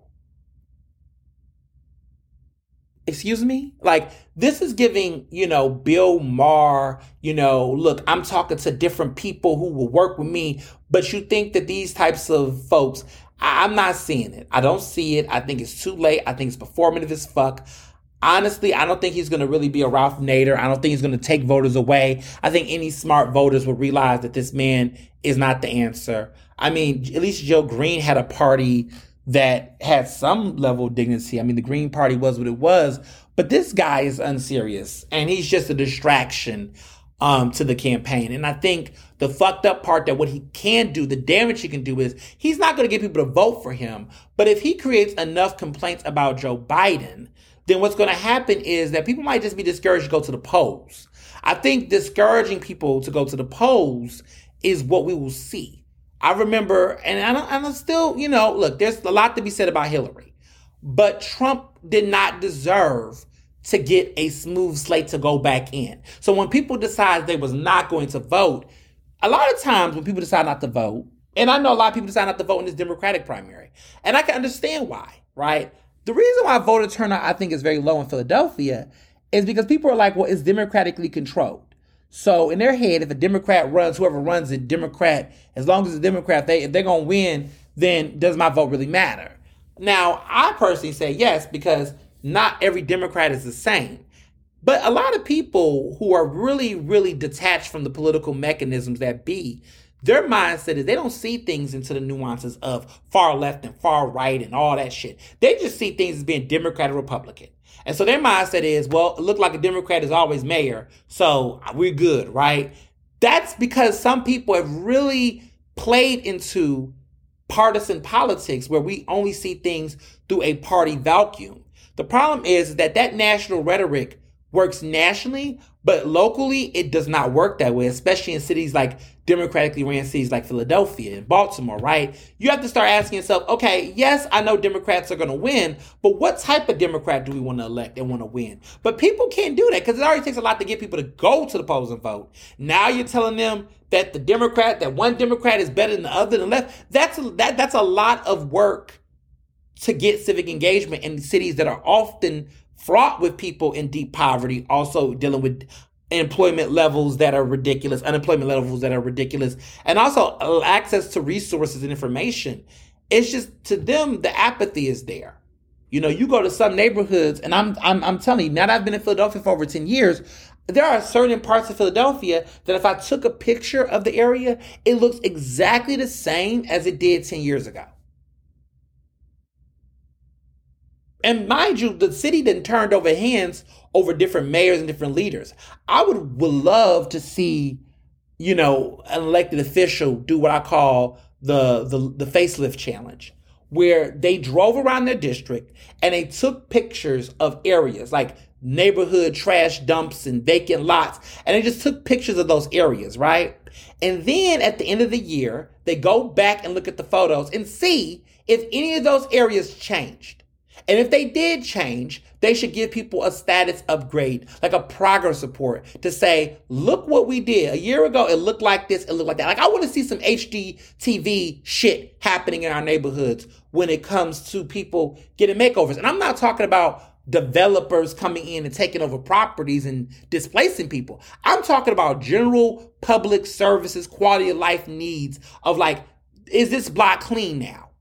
excuse me? Like, this is giving, you know, Bill Maher, you know, look, I'm talking to different people who will work with me, but you think that these types of folks, I- I'm not seeing it. I don't see it. I think it's too late. I think it's performative as fuck. Honestly, I don't think he's going to really be a Ralph Nader. I don't think he's going to take voters away. I think any smart voters will realize that this man is not the answer. I mean, at least Joe Green had a party that had some level of dignity. I mean, the Green Party was what it was, but this guy is unserious and he's just a distraction um, to the campaign. And I think the fucked up part that what he can do, the damage he can do is he's not going to get people to vote for him. But if he creates enough complaints about Joe Biden, then what's going to happen is that people might just be discouraged to go to the polls. I think discouraging people to go to the polls is what we will see. I remember, and I don't, I'm still, you know, look, there's a lot to be said about Hillary, but Trump did not deserve to get a smooth slate to go back in. So when people decide they was not going to vote, a lot of times when people decide not to vote, and I know a lot of people decide not to vote in this Democratic primary, and I can understand why, right? The reason why voter turnout, I think, is very low in Philadelphia is because people are like, well, it's democratically controlled. So in their head, if a Democrat runs, whoever runs a Democrat, as long as it's a Democrat, they, if they're going to win, then does my vote really matter? Now, I personally say yes, because not every Democrat is the same. But a lot of people who are really, really detached from the political mechanisms that be, their mindset is they don't see things into the nuances of far left and far right and all that shit. They just see things as being Democrat or Republican. And so their mindset is, well, it looked like a Democrat is always mayor, so we're good, right? That's because some people have really played into partisan politics where we only see things through a party vacuum. The problem is that that national rhetoric works nationally, but locally it does not work that way, especially in cities like democratically ran cities like Philadelphia and Baltimore, right? You have to start asking yourself, okay, yes, I know Democrats are going to win, but what type of Democrat do we want to elect and want to win? But people can't do that because it already takes a lot to get people to go to the polls and vote. Now you're telling them that the Democrat, that one Democrat is better than the other than the left. That's a, that, that's a lot of work to get civic engagement in cities that are often fraught with people in deep poverty, also dealing with employment levels that are ridiculous, unemployment levels that are ridiculous, and also access to resources and information. It's just, to them, the apathy is there. You know, you go to some neighborhoods, and I'm I'm I'm telling you, now that I've been in Philadelphia for over ten years, there are certain parts of Philadelphia that if I took a picture of the area, it looks exactly the same as it did ten years ago. And mind you, the city then turned over hands over different mayors and different leaders. I would, would love to see, you know, an elected official do what I call the, the, the facelift challenge, where they drove around their district and they took pictures of areas like neighborhood trash dumps and vacant lots. And they just took pictures of those areas, right? And then at the end of the year, they go back and look at the photos and see if any of those areas changed. And if they did change, they should give people a status upgrade, like a progress report to say, look what we did. A year ago, it looked like this, it looked like that. Like, I want to see some H D T V shit happening in our neighborhoods when it comes to people getting makeovers. And I'm not talking about developers coming in and taking over properties and displacing people. I'm talking about general public services, quality of life needs of like, is this block clean now?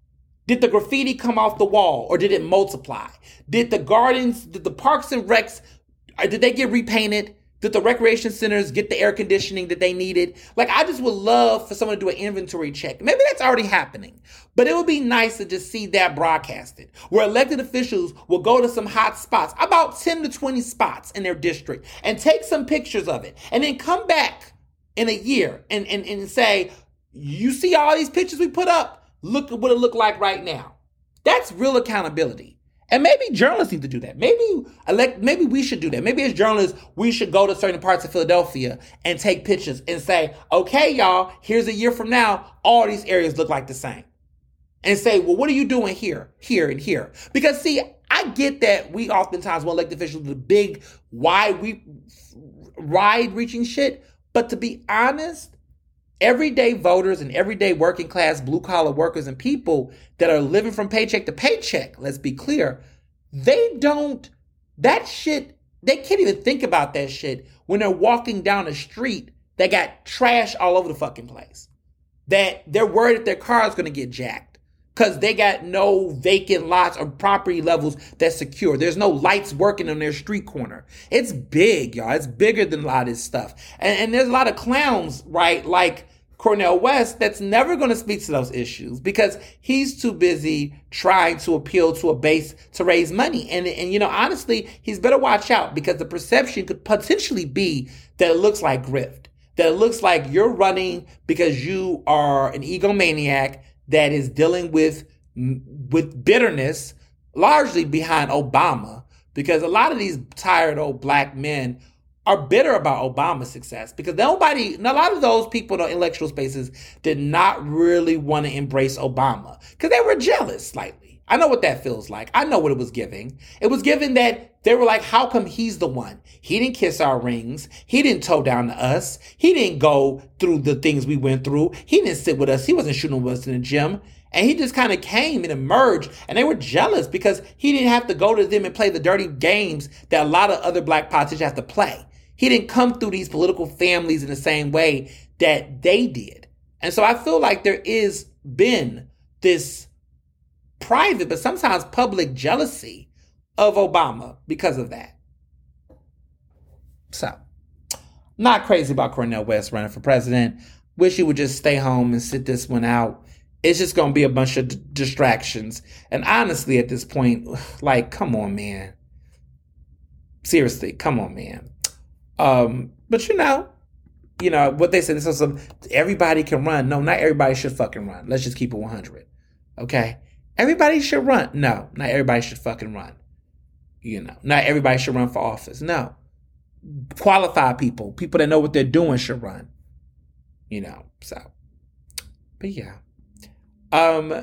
Did the graffiti come off the wall or did it multiply? Did the gardens, did the parks and recs, did they get repainted? Did the recreation centers get the air conditioning that they needed? Like, I just would love for someone to do an inventory check. Maybe that's already happening, but it would be nice to just see that broadcasted, where elected officials will go to some hot spots, about ten to twenty spots in their district, and take some pictures of it, and then come back in a year and, and, and say, you see all these pictures we put up? Look at what it looked like right now. That's real accountability. And maybe journalists need to do that. Maybe elect, maybe we should do that. Maybe as journalists, we should go to certain parts of Philadelphia and take pictures and say, okay, y'all, here's a year from now, all these areas look like the same. And say, well, what are you doing here, here, and here? Because, see, I get that we oftentimes want elected officials to do big, wide, we, wide-reaching shit. But to be honest, everyday voters and everyday working class blue collar workers and people that are living from paycheck to paycheck, let's be clear, they don't, that shit, they can't even think about that shit when they're walking down the street that got trash all over the fucking place. That they're worried that their car is going to get jacked because they got no vacant lots or property levels that's secure. There's no lights working on their street corner. It's big, y'all. It's bigger than a lot of this stuff. And, and there's a lot of clowns, right? Like Cornel West, that's never going to speak to those issues because he's too busy trying to appeal to a base to raise money. And, and, you know, honestly, he's better watch out because the perception could potentially be that it looks like grift, that it looks like you're running because you are an egomaniac that is dealing with, with bitterness, largely behind Obama, because a lot of these tired old black men are bitter about Obama's success because nobody, a lot of those people in the intellectual spaces did not really want to embrace Obama because they were jealous slightly. I know what that feels like. I know what it was giving. It was giving that they were like, how come he's the one? He didn't kiss our rings. He didn't toe down to us. He didn't go through the things we went through. He didn't sit with us. He wasn't shooting with us in the gym. And he just kind of came and emerged, and they were jealous because he didn't have to go to them and play the dirty games that a lot of other black politicians have to play. He didn't come through these political families in the same way that they did. And so I feel like there is been this private, but sometimes public jealousy of Obama because of that. So, not crazy about Cornel West running for president. Wish he would just stay home and sit this one out. It's just going to be a bunch of d- distractions. And honestly, at this point, like, come on, man. Seriously, come on, man. Um, but you know, you know what they said. This is some everybody can run. No, not everybody should fucking run. Let's just keep it one hundred. Okay, everybody should run. No, not everybody should fucking run. You know, not everybody should run for office. No, qualified people, people that know what they're doing, should run. You know, so. But yeah, um,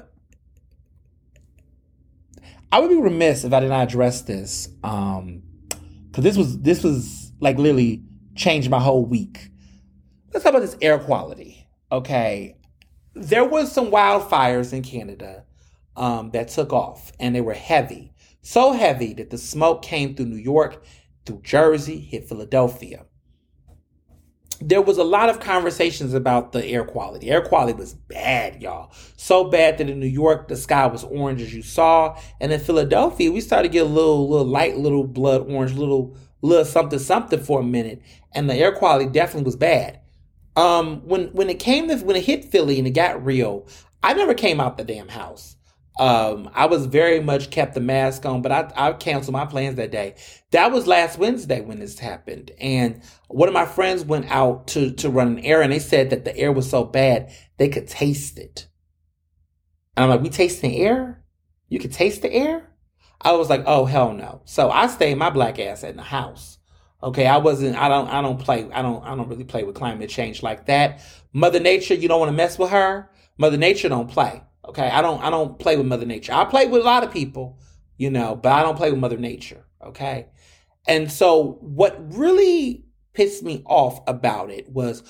I would be remiss if I did not address this. Um, because this was this was. Like literally changed my whole week. Let's talk about this air quality. Okay. There was some wildfires in Canada um, that took off and they were heavy. So heavy that the smoke came through New York, through Jersey, hit Philadelphia. There was a lot of conversations about the air quality. Air quality was bad, y'all. So bad that in New York, the sky was orange as you saw. And in Philadelphia, we started to get a little, little light, little blood orange, little little something something for a minute, and the air quality definitely was bad. Um, when when it came to when it hit Philly and it got real, I never came out the damn house. Um, I was very much kept the mask on, but I I canceled my plans that day. That was last Wednesday when this happened, and one of my friends went out to to run an errand. They said that the air was so bad they could taste it. And I'm like, we tasting the air? You could taste the air? I was like, oh, hell no. So I stayed my black ass in the house. Okay, I wasn't, I don't, I don't play, I don't, I don't really play with climate change like that. Mother Nature, you don't want to mess with her. Mother Nature don't play. Okay, I don't, I don't play with Mother Nature. I play with a lot of people, you know, but I don't play with Mother Nature. Okay. And so what really pissed me off about it was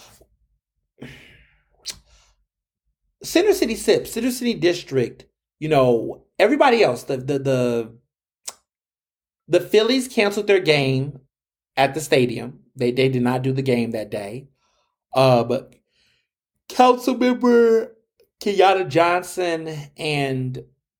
Center City S I P, Center City District, you know, everybody else, the, the, the, the Phillies canceled their game at the stadium. They they did not do the game that day. Uh, but Councilmember Kenyatta Johnson and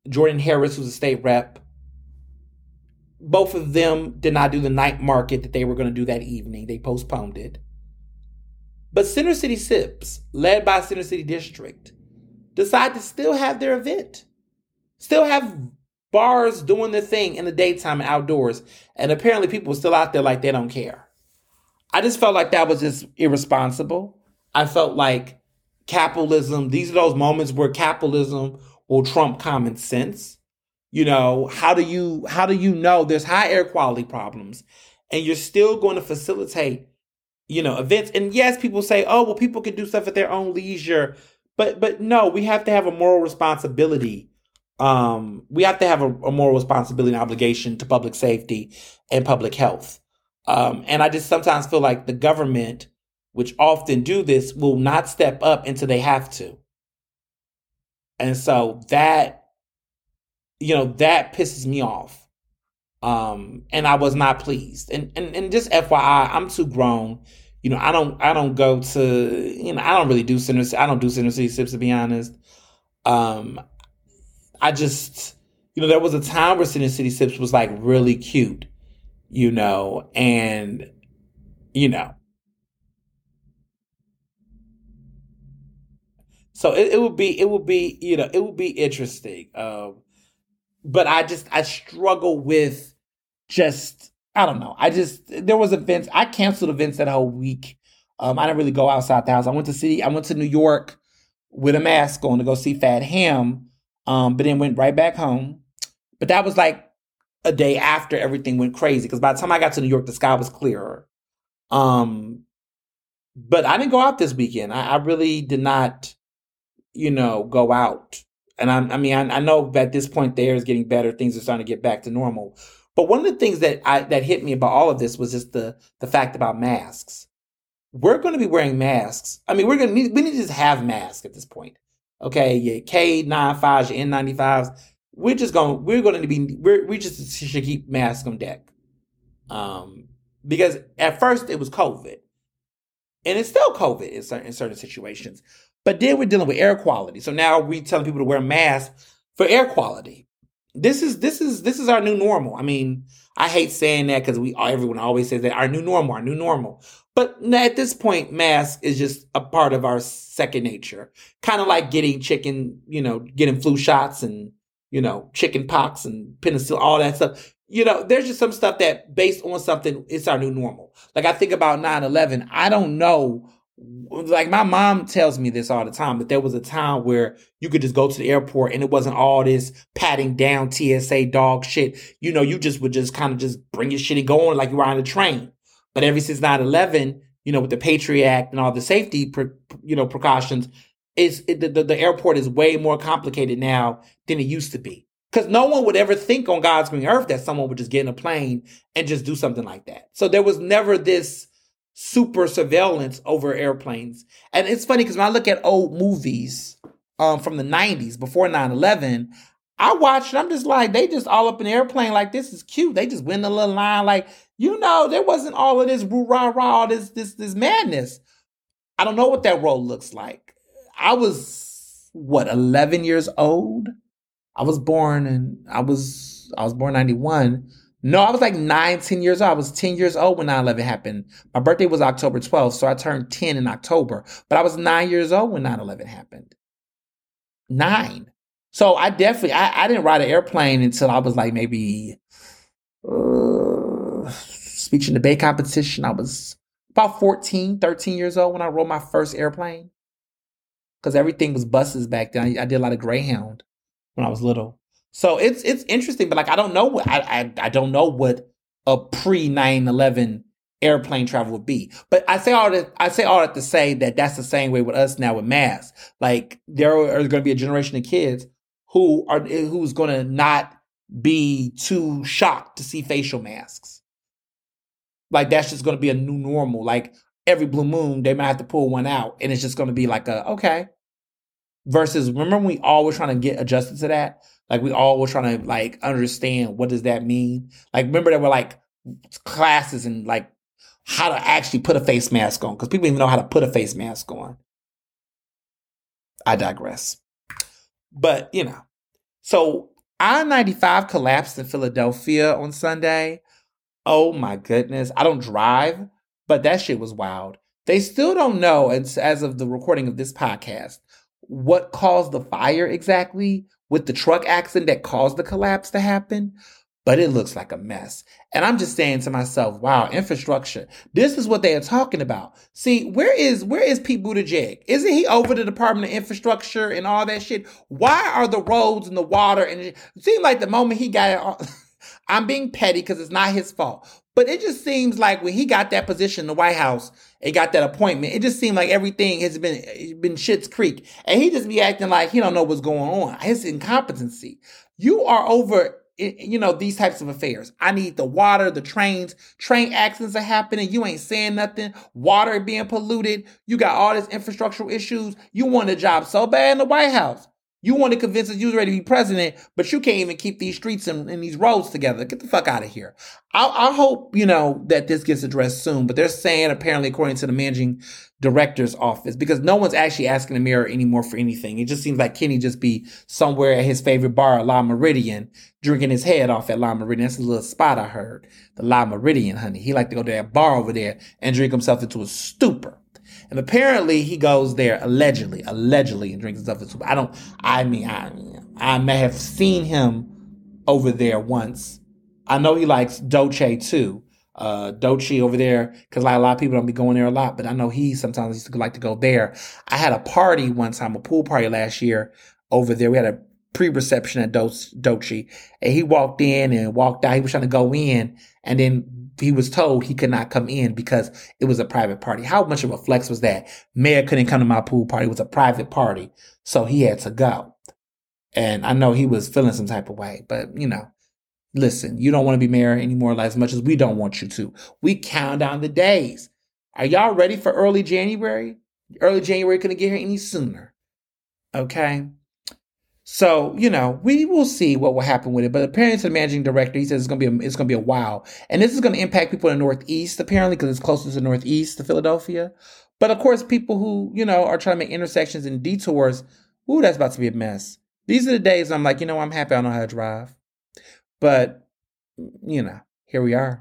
Jordan Harris, who's a state rep. Both of them did not do the night market that they were going to do that evening. They postponed it. But Center City Sips, led by Center City District, decided to still have their event. Still have bars doing their thing in the daytime and outdoors. And apparently people were still out there like they don't care. I just felt like that was just irresponsible. I felt like capitalism, these are those moments where capitalism will trump common sense. You know, how do you how do you know there's high air quality problems and you're still going to facilitate, you know, events? And yes, people say, oh, well, people can do stuff at their own leisure. But but no, we have to have a moral responsibility. Um, we have to have a, a moral responsibility and obligation to public safety and public health. Um, and I just sometimes feel like the government, which often do this, will not step up until they have to. And so that, you know, that pisses me off. Um, and I was not pleased. And, and and just F Y I, I'm too grown. You know, I don't I don't go to, you know, I don't really do center I don't do Center City Sips, to be honest. Um, I just, you know, there was a time where Center City Sips was like really cute, you know, and you know. So it, it would be it would be, you know, it would be interesting. Um, but I just I struggle with just I don't know. I just there was events I canceled events that whole week. Um, I didn't really go outside the house. I went to city. I went to New York with a mask on to go see Fat Ham, um, but then went right back home. But that was like a day after everything went crazy because by the time I got to New York, the sky was clearer. Um, but I didn't go out this weekend. I, I really did not, you know, go out. And I, I mean, I, I know at this point the air is getting better. Things are starting to get back to normal. But one of the things that I that hit me about all of this was just the the fact about masks. We're going to be wearing masks. I mean, we're going to need, we need to just have masks at this point. Okay, your K ninety-fives, your N ninety-fives. We're just going. We're going to be. We're, we just should keep masks on deck. Um, because at first it was COVID, and it's still COVID in certain in certain situations. But then we're dealing with air quality. So now we're telling people to wear masks for air quality. This is this is this is our new normal. I mean, I hate saying that because we everyone always says that our new normal, our new normal. But at this point, mask is just a part of our second nature. Kind of like getting chicken, you know, getting flu shots and, you know, chicken pox and penicillin, all that stuff. You know, there's just some stuff that based on something, it's our new normal. Like I think about nine eleven. I don't know. Like my mom tells me this all the time, that there was a time where you could just go to the airport and it wasn't all this patting down T S A dog shit. You know, you just would just kind of just bring your shit and go on like you were on a train. But ever since nine eleven, you know, with the Patriot Act and all the safety, pre, you know, precautions, it's, it, the, the airport is way more complicated now than it used to be. Because no one would ever think on God's green earth that someone would just get in a plane and just do something like that. So there was never this super surveillance over airplanes. And it's funny because when I look at old movies um, from the nineties, before nine eleven, I watch and I'm just like, they just all up in the airplane like, this is cute. They just win the little line like, you know, there wasn't all of this rah-rah, all this, this, this madness. I don't know what that role looks like. I was, what, eleven years old? I was born and I was, I was born ninety-one. No, I was like nine, ten years old. I was ten years old when nine eleven happened. My birthday was October twelfth, so I turned ten in October. But I was nine years old when nine eleven happened. Nine. So I definitely, I, I didn't ride an airplane until I was like maybe, uh, speech and debate competition. I was about fourteen, thirteen years old when I rode my first airplane. Because everything was buses back then. I, I did a lot of Greyhound when I was little. So it's it's interesting, but like I don't know what I I, I don't know what a pre nine eleven airplane travel would be. But I say all that I say all that to say that that's the same way with us now with masks. Like there are going to be a generation of kids who are who's going to not be too shocked to see facial masks. Like that's just going to be a new normal. Like every blue moon, they might have to pull one out, and it's just going to be like a okay. Versus, remember when we all were trying to get adjusted to that? Like we all were trying to like understand what does that mean? Like remember there were like classes and like how to actually put a face mask on because people didn't even know how to put a face mask on. I digress. But you know, so I ninety-five collapsed in Philadelphia on Sunday. Oh my goodness. I don't drive, but that shit was wild. They still don't know, as, as of the recording of this podcast, what caused the fire exactly with the truck accident that caused the collapse to happen. But it looks like a mess. And I'm just saying to myself, wow, infrastructure. This is what they are talking about. See, where is where is Pete Buttigieg? Isn't he over the Department of Infrastructure and all that shit? Why are the roads and the water and it seems like the moment he got it, I'm being petty because it's not his fault. But it just seems like when he got that position in the White House and got that appointment, it just seemed like everything has been been Schitt's Creek. And he just be acting like he don't know what's going on. His incompetency. You are over, you know, these types of affairs. I need the water, the trains, train accidents are happening. You ain't saying nothing. Water being polluted. You got all these infrastructural issues. You want a job so bad in the White House. You want to convince us you was ready to be president, but you can't even keep these streets and, and these roads together. Get the fuck out of here. I, I hope, you know, that this gets addressed soon, but they're saying, apparently, according to the managing director's office, because no one's actually asking the mayor anymore for anything. It just seems like Kenny just be somewhere at his favorite bar, La Meridian, drinking his head off at La Meridian. That's a little spot I heard. The La Meridian, honey. He like to go to that bar over there and drink himself into a stupor. And apparently he goes there allegedly, allegedly, and drinks himself into. I don't. I mean, I, I may have seen him over there once. I know he likes Dolce too. Uh, Dolce over there, because like a lot of people don't be going there a lot, but I know he sometimes used to like to go there. I had a party one time, a pool party last year over there. We had a pre-reception at Dolce, and he walked in and walked out. He was trying to go in, and then he was told he could not come in because it was a private party. How much of a flex was that? Mayor couldn't come to my pool party. It was a private party. So he had to go. And I know he was feeling some type of way. But, you know, listen, you don't want to be mayor anymore as much as we don't want you to. We count down the days. Are y'all ready for early January? Early January couldn't get here any sooner. Okay? So, you know, we will see what will happen with it. But apparently to the managing director, he says it's going to be a, it's going to be a while. And this is going to impact people in the Northeast, apparently, because it's closer to the Northeast, to Philadelphia. But of course, people who, you know, are trying to make intersections and detours, ooh, that's about to be a mess. These are the days I'm like, you know, I'm happy I know how to drive. But, you know, here we are.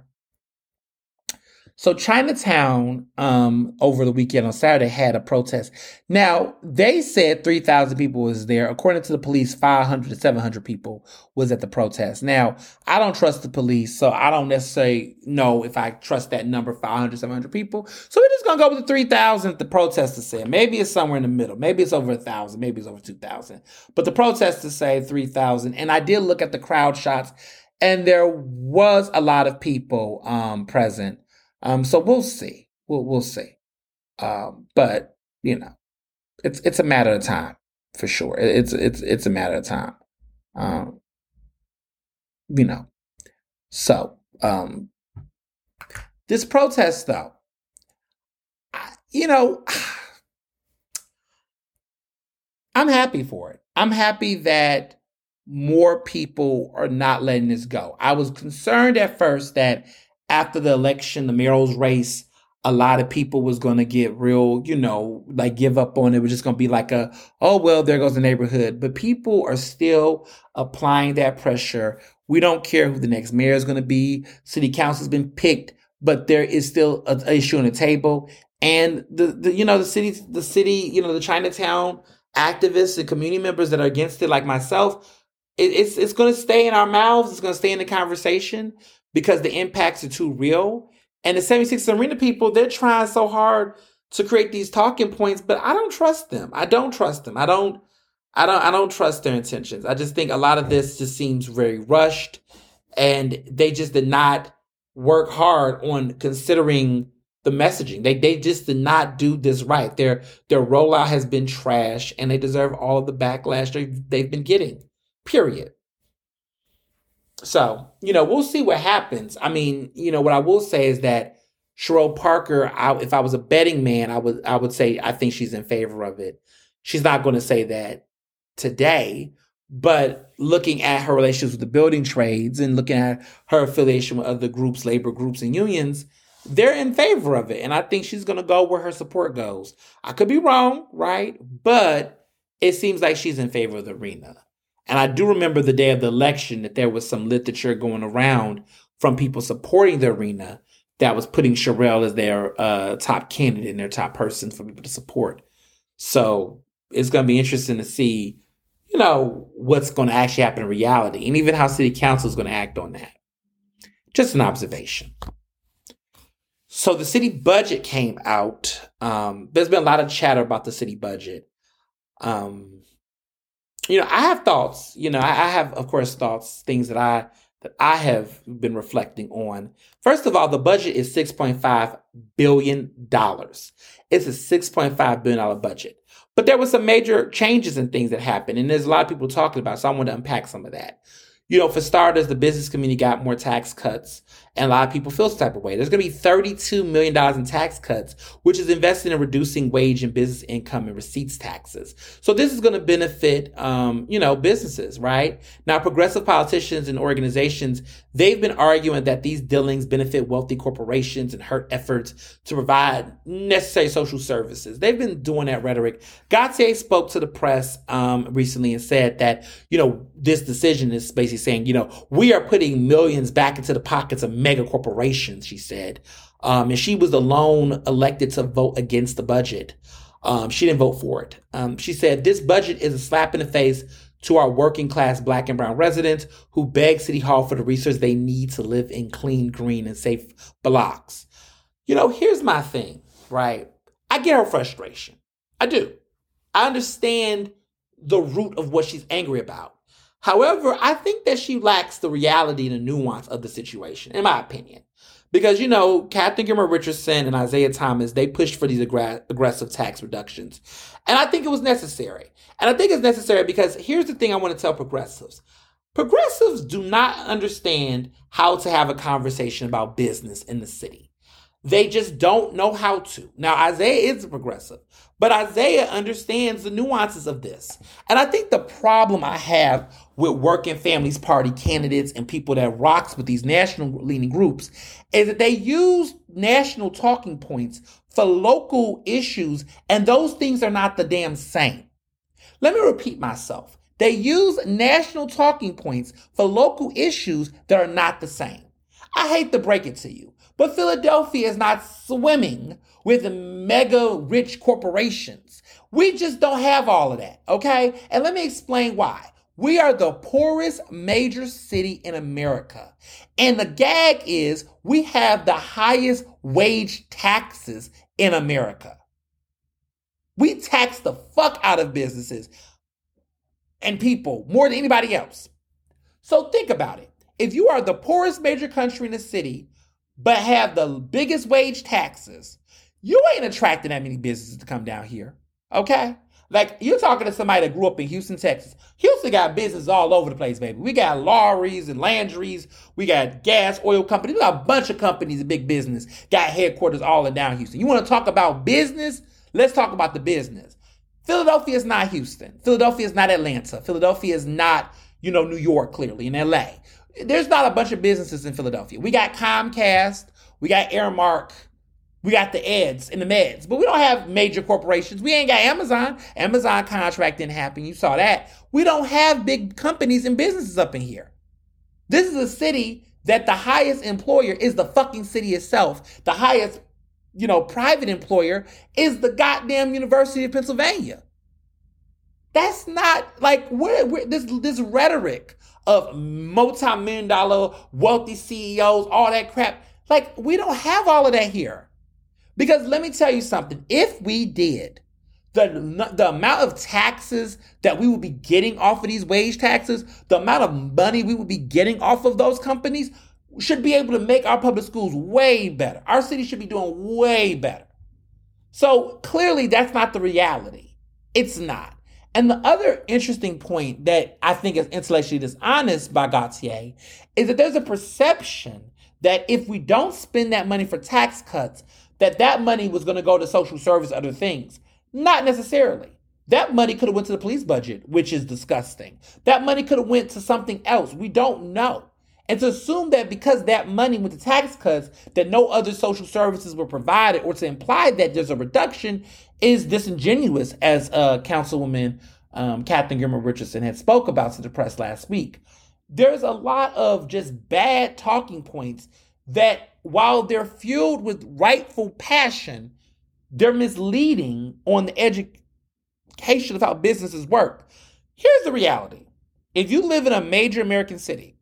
So Chinatown, um, over the weekend on Saturday had a protest. Now, they said three thousand people was there. According to the police, five hundred to seven hundred people was at the protest. Now, I don't trust the police, so I don't necessarily know if I trust that number, five hundred, seven hundred people. So we're just going to go with the three thousand the protesters said. Maybe it's somewhere in the middle. Maybe it's over one thousand. Maybe it's over two thousand. But the protesters say three thousand. And I did look at the crowd shots, and there was a lot of people um, present. Um, so we'll see. We'll we'll see. Um, but you know, it's it's a matter of time for sure. It's it's it's a matter of time. Um, you know. So um, this protest, though, I, you know, I'm happy for it. I'm happy that more people are not letting this go. I was concerned at first that after the election, the mayoral's race, a lot of people was going to get real, you know, like give up on it. It was just going to be like a, oh, well, there goes the neighborhood. But people are still applying that pressure. We don't care who the next mayor is going to be. City council's been picked, but there is still an issue on the table. And the, the you know, the city, the city, you know, the Chinatown activists and community members that are against it, like myself, it, it's it's going to stay in our mouths. It's going to stay in the conversation, because the impacts are too real. And the seventy-six Arena people, they're trying so hard to create these talking points, but I don't trust them. I don't trust them. I don't, I don't, I don't trust their intentions. I just think a lot of this just seems very rushed, and they just did not work hard on considering the messaging. They they just did not do this right. Their their rollout has been trash, and they deserve all of the backlash they've, they've been getting, period. So, you know, we'll see what happens. I mean, you know, what I will say is that Cheryl Parker, I, if I was a betting man, I would I would say I think she's in favor of it. She's not going to say that today, but looking at her relationships with the building trades and looking at her affiliation with other groups, labor groups and unions, they're in favor of it. And I think she's going to go where her support goes. I could be wrong, right? But it seems like she's in favor of the arena. And I do remember the day of the election that there was some literature going around from people supporting the arena that was putting Sherelle as their uh, top candidate and their top person for people to support. So it's going to be interesting to see, you know, what's going to actually happen in reality, and even how city council is going to act on that. Just an observation. So the city budget came out. Um, there's been a lot of chatter about the city budget. Um, you know, I have thoughts. You know, I, I have, of course, thoughts, things that I that I have been reflecting on. First of all, the budget is six point five billion dollars. It's a six point five billion dollars budget. But there were some major changes and things that happened, and there's a lot of people talking about, so I want to unpack some of that. You know, for starters, the business community got more tax cuts, and a lot of people feel some type of way. There's going to be thirty-two million dollars in tax cuts, which is invested in reducing wage and business income and receipts taxes. So this is going to benefit, um, you know, businesses, right? Now, progressive politicians and organizations, they've been arguing that these dealings benefit wealthy corporations and hurt efforts to provide necessary social services. They've been doing that rhetoric. Gauthier spoke to the press um, recently and said that, you know, this decision is basically saying, you know, we are putting millions back into the pockets of mega corporations, she said. Um, and she was alone elected to vote against the budget. Um, she didn't vote for it. Um, she said, this budget is a slap in the face to our working class Black and brown residents who beg City Hall for the resources they need to live in clean, green, and safe blocks. You know, here's my thing, right? I get her frustration. I do. I understand the root of what she's angry about. However, I think that she lacks the reality and the nuance of the situation, in my opinion. Because, you know, Captain Gilmer Richardson and Isaiah Thomas, they pushed for these aggra- aggressive tax reductions. And I think it was necessary. And I think it's necessary because here's the thing I want to tell progressives. Progressives do not understand how to have a conversation about business in the city. They just don't know how to. Now, Isaiah is a progressive, but Isaiah understands the nuances of this. And I think the problem I have with Working Families Party candidates and people that rocks with these national leaning groups is that they use national talking points for local issues, and those things are not the damn same. Let me repeat myself. They use national talking points for local issues that are not the same. I hate to break it to you, but Philadelphia is not swimming with mega rich corporations. We just don't have all of that, okay? And let me explain why. We are the poorest major city in America. And the gag is we have the highest wage taxes in America. We tax the fuck out of businesses and people more than anybody else. So think about it. If you are the poorest major country in the city, but have the biggest wage taxes, you ain't attracting that many businesses to come down here, okay? Like, you're talking to somebody that grew up in Houston, Texas. Houston got business all over the place, baby. We got Lawry's and Landry's. We got gas, oil companies. We got a bunch of companies and big business. Got headquarters all in down Houston. You want to talk about business? Let's talk about the business. Philadelphia is not Houston. Philadelphia is not Atlanta. Philadelphia is not, you know, New York, clearly, in L A. There's not a bunch of businesses in Philadelphia. We got Comcast. We got Airmark. We got the Eds and the Meds, but we don't have major corporations. We ain't got Amazon. Amazon contract didn't happen. You saw that. We don't have big companies and businesses up in here. This is a city that the highest employer is the fucking city itself. The highest, you know, private employer is the goddamn University of Pennsylvania. That's not like we're, we're, this this rhetoric of multi-million dollar wealthy C E Os, all that crap. Like, we don't have all of that here. Because let me tell you something. If we did, the, the amount of taxes that we would be getting off of these wage taxes, the amount of money we would be getting off of those companies should be able to make our public schools way better. Our city should be doing way better. So clearly that's not the reality. It's not. And the other interesting point that I think is intellectually dishonest by Gauthier is that there's a perception that if we don't spend that money for tax cuts, that that money was going to go to social service, other things. Not necessarily. That money could have went to the police budget, which is disgusting. That money could have went to something else. We don't know. And to assume that because that money went to tax cuts, that no other social services were provided, or to imply that there's a reduction, is disingenuous, as uh, Councilwoman um, Catherine Gilmer Richardson had spoke about to the press last week. There's a lot of just bad talking points that, while they're fueled with rightful passion, they're misleading on the education of how businesses work. Here's the reality. If you live in a major American city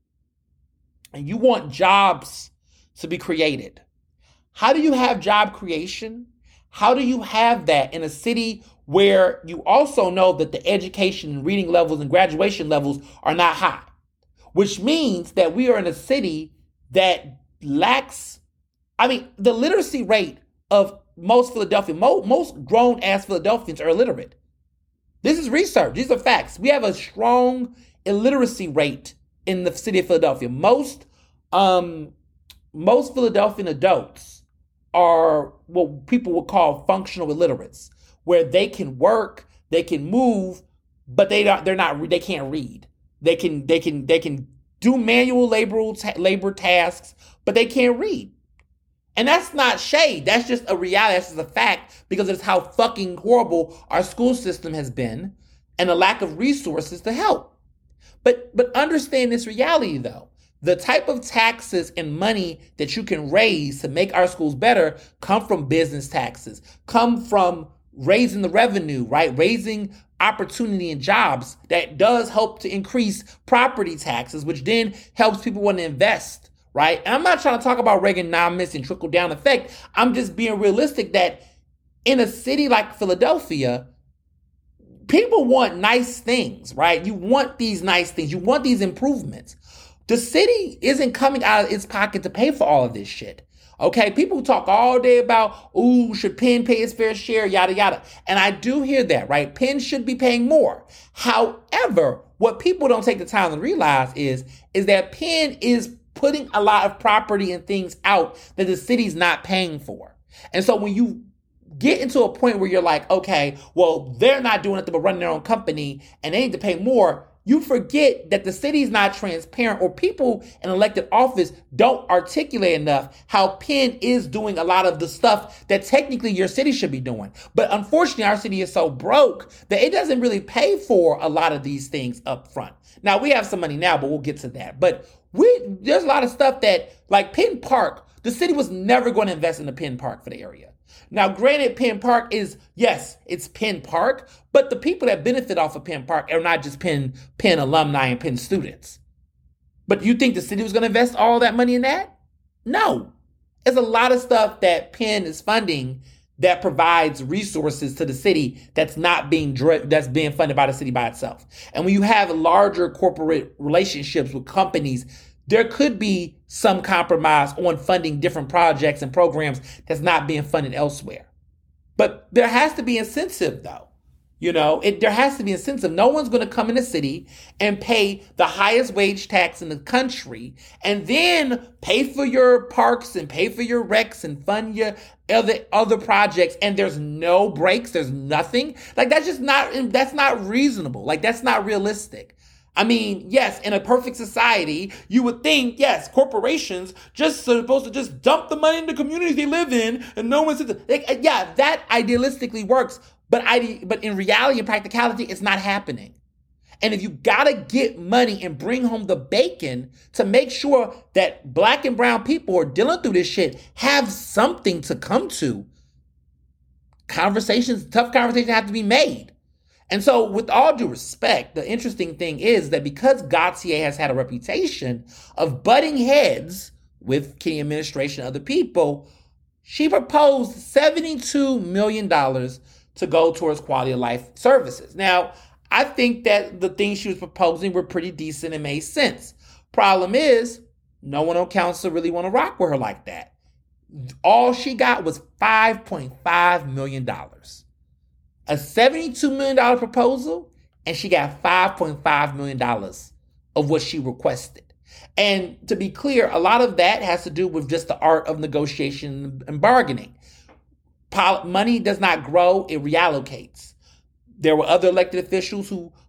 and you want jobs to be created, how do you have job creation? How do you have that in a city where you also know that the education and reading levels and graduation levels are not high? Which means that we are in a city that lacks, I mean, the literacy rate of most Philadelphia, most, most grown-ass Philadelphians are illiterate. This is research. These are facts. We have a strong illiteracy rate in the city of Philadelphia. Most, um, most Philadelphian adults are what people would call functional illiterates, where they can work, they can move, but they don't, they're not, they can't read. They can, they can, they can do manual labor, labor tasks, but they can't read. And that's not shade. That's just a reality. That's just a fact, because it's how fucking horrible our school system has been and the lack of resources to help. But, but understand this reality though. The type of taxes and money that you can raise to make our schools better come from business taxes, come from raising the revenue, right? Raising opportunity and jobs that does help to increase property taxes, which then helps people want to invest, right? And I'm not trying to talk about Reaganomics and trickle down effect. I'm just being realistic that in a city like Philadelphia, people want nice things, right? You want these nice things. You want these improvements. The city isn't coming out of its pocket to pay for all of this shit. Okay, people talk all day about, ooh, should Penn pay its fair share, yada, yada. And I do hear that, right? Penn should be paying more. However, what people don't take the time to realize is, is that Penn is putting a lot of property and things out that the city's not paying for. And so when you get into a point where you're like, okay, well, they're not doing it but running their own company and they need to pay more, you forget that the city's not transparent, or people in elected office don't articulate enough how Penn is doing a lot of the stuff that technically your city should be doing. But unfortunately, our city is so broke that it doesn't really pay for a lot of these things up front. Now, we have some money now, but we'll get to that. But we there's a lot of stuff that, like Penn Park, the city was never going to invest in the Penn Park for the area. Now, granted, Penn Park is, yes, it's Penn Park, but the people that benefit off of Penn Park are not just Penn, Penn alumni and Penn students. But you think the city was going to invest all that money in that? No. There's a lot of stuff that Penn is funding that provides resources to the city that's not being dri- that's being funded by the city by itself. And when you have larger corporate relationships with companies, there could be some compromise on funding different projects and programs that's not being funded elsewhere. But there has to be incentive though. You know, it, there has to be incentive. No one's going to come in the city and pay the highest wage tax in the country and then pay for your parks and pay for your recs and fund your other, other projects. And there's no breaks. There's nothing. Like, that's just not, that's not reasonable. Like, that's not realistic. I mean, yes, in a perfect society, you would think, yes, corporations just supposed to just dump the money in the communities they live in and no one's, like, yeah, that idealistically works. But I, but in reality and practicality, it's not happening. And if you gotta get money and bring home the bacon to make sure that black and brown people are dealing through this shit have something to come to, conversations, tough conversations have to be made. And so with all due respect, the interesting thing is that because Gautier has had a reputation of butting heads with Kennedy administration and other people, she proposed seventy-two million dollars to go towards quality of life services. Now, I think that the things she was proposing were pretty decent and made sense. Problem is, no one on council really want to rock with her like that. All she got was five point five million dollars. A seventy-two million dollars proposal, and she got five point five million dollars of what she requested. And to be clear, a lot of that has to do with just the art of negotiation and bargaining. Money does not grow, it reallocates. There were other elected officials who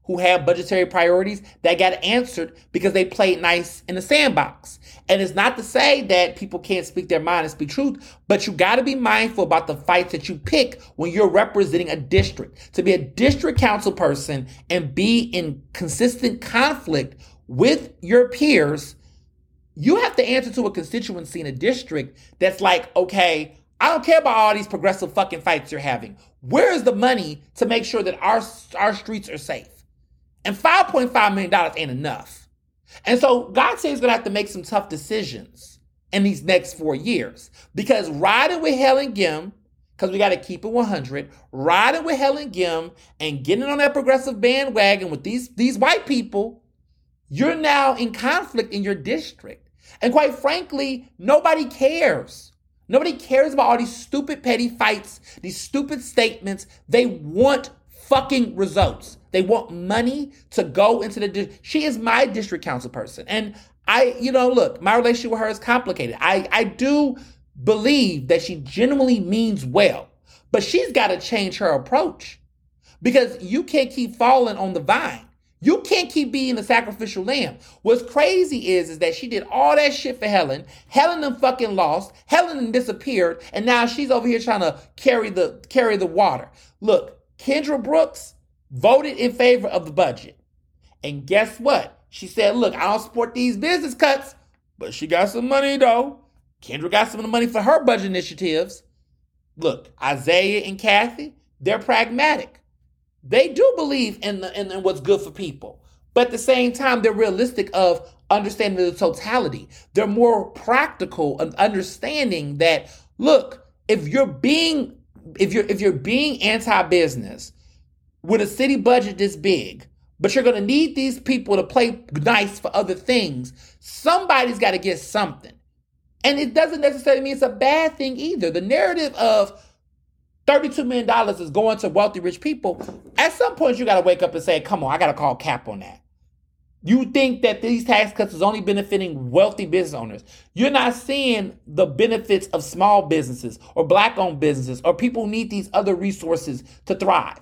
who have budgetary priorities that got answered because they played nice in the sandbox. And it's not to say that people can't speak their mind and speak truth, but you got to be mindful about the fights that you pick when you're representing a district. To be a district council person and be in consistent conflict with your peers, you have to answer to a constituency in a district that's like, okay, I don't care about all these progressive fucking fights you're having. Where is the money to make sure that our, our streets are safe? And five point five million dollars ain't enough. And so God says he's going to have to make some tough decisions in these next four years. Because riding with Helen Gim, because we got to keep it one hundred, riding with Helen Gim and getting on that progressive bandwagon with these, these white people, you're now in conflict in your district. And quite frankly, nobody cares. Nobody cares about all these stupid petty fights, these stupid statements. They want fucking results. They want money to go into the district. She is my district council person. And I, you know, look, my relationship with her is complicated. I, I do believe that she genuinely means well, but she's got to change her approach because you can't keep falling on the vine. You can't keep being the sacrificial lamb. What's crazy is, is that she did all that shit for Helen. Helen done fucking lost. Helen done disappeared. And now she's over here trying to carry the, carry the water. Look, Kendra Brooks voted in favor of the budget. And guess what? She said, look, I don't support these business cuts, but she got some money though. Kendra got some of the money for her budget initiatives. Look, Isaiah and Kathy, they're pragmatic. They do believe in, the, in, in what's good for people. But at the same time, they're realistic of understanding the totality. They're more practical and understanding that, look, if you're being if you're if you're being anti-business with a city budget this big, but you're going to need these people to play nice for other things, somebody's got to get something. And it doesn't necessarily mean it's a bad thing either. The narrative of thirty-two million dollars is going to wealthy, rich people. At some point, you got to wake up and say, come on, I got to call cap on that. You think that these tax cuts is only benefiting wealthy business owners. You're not seeing the benefits of small businesses or black-owned businesses or people who need these other resources to thrive.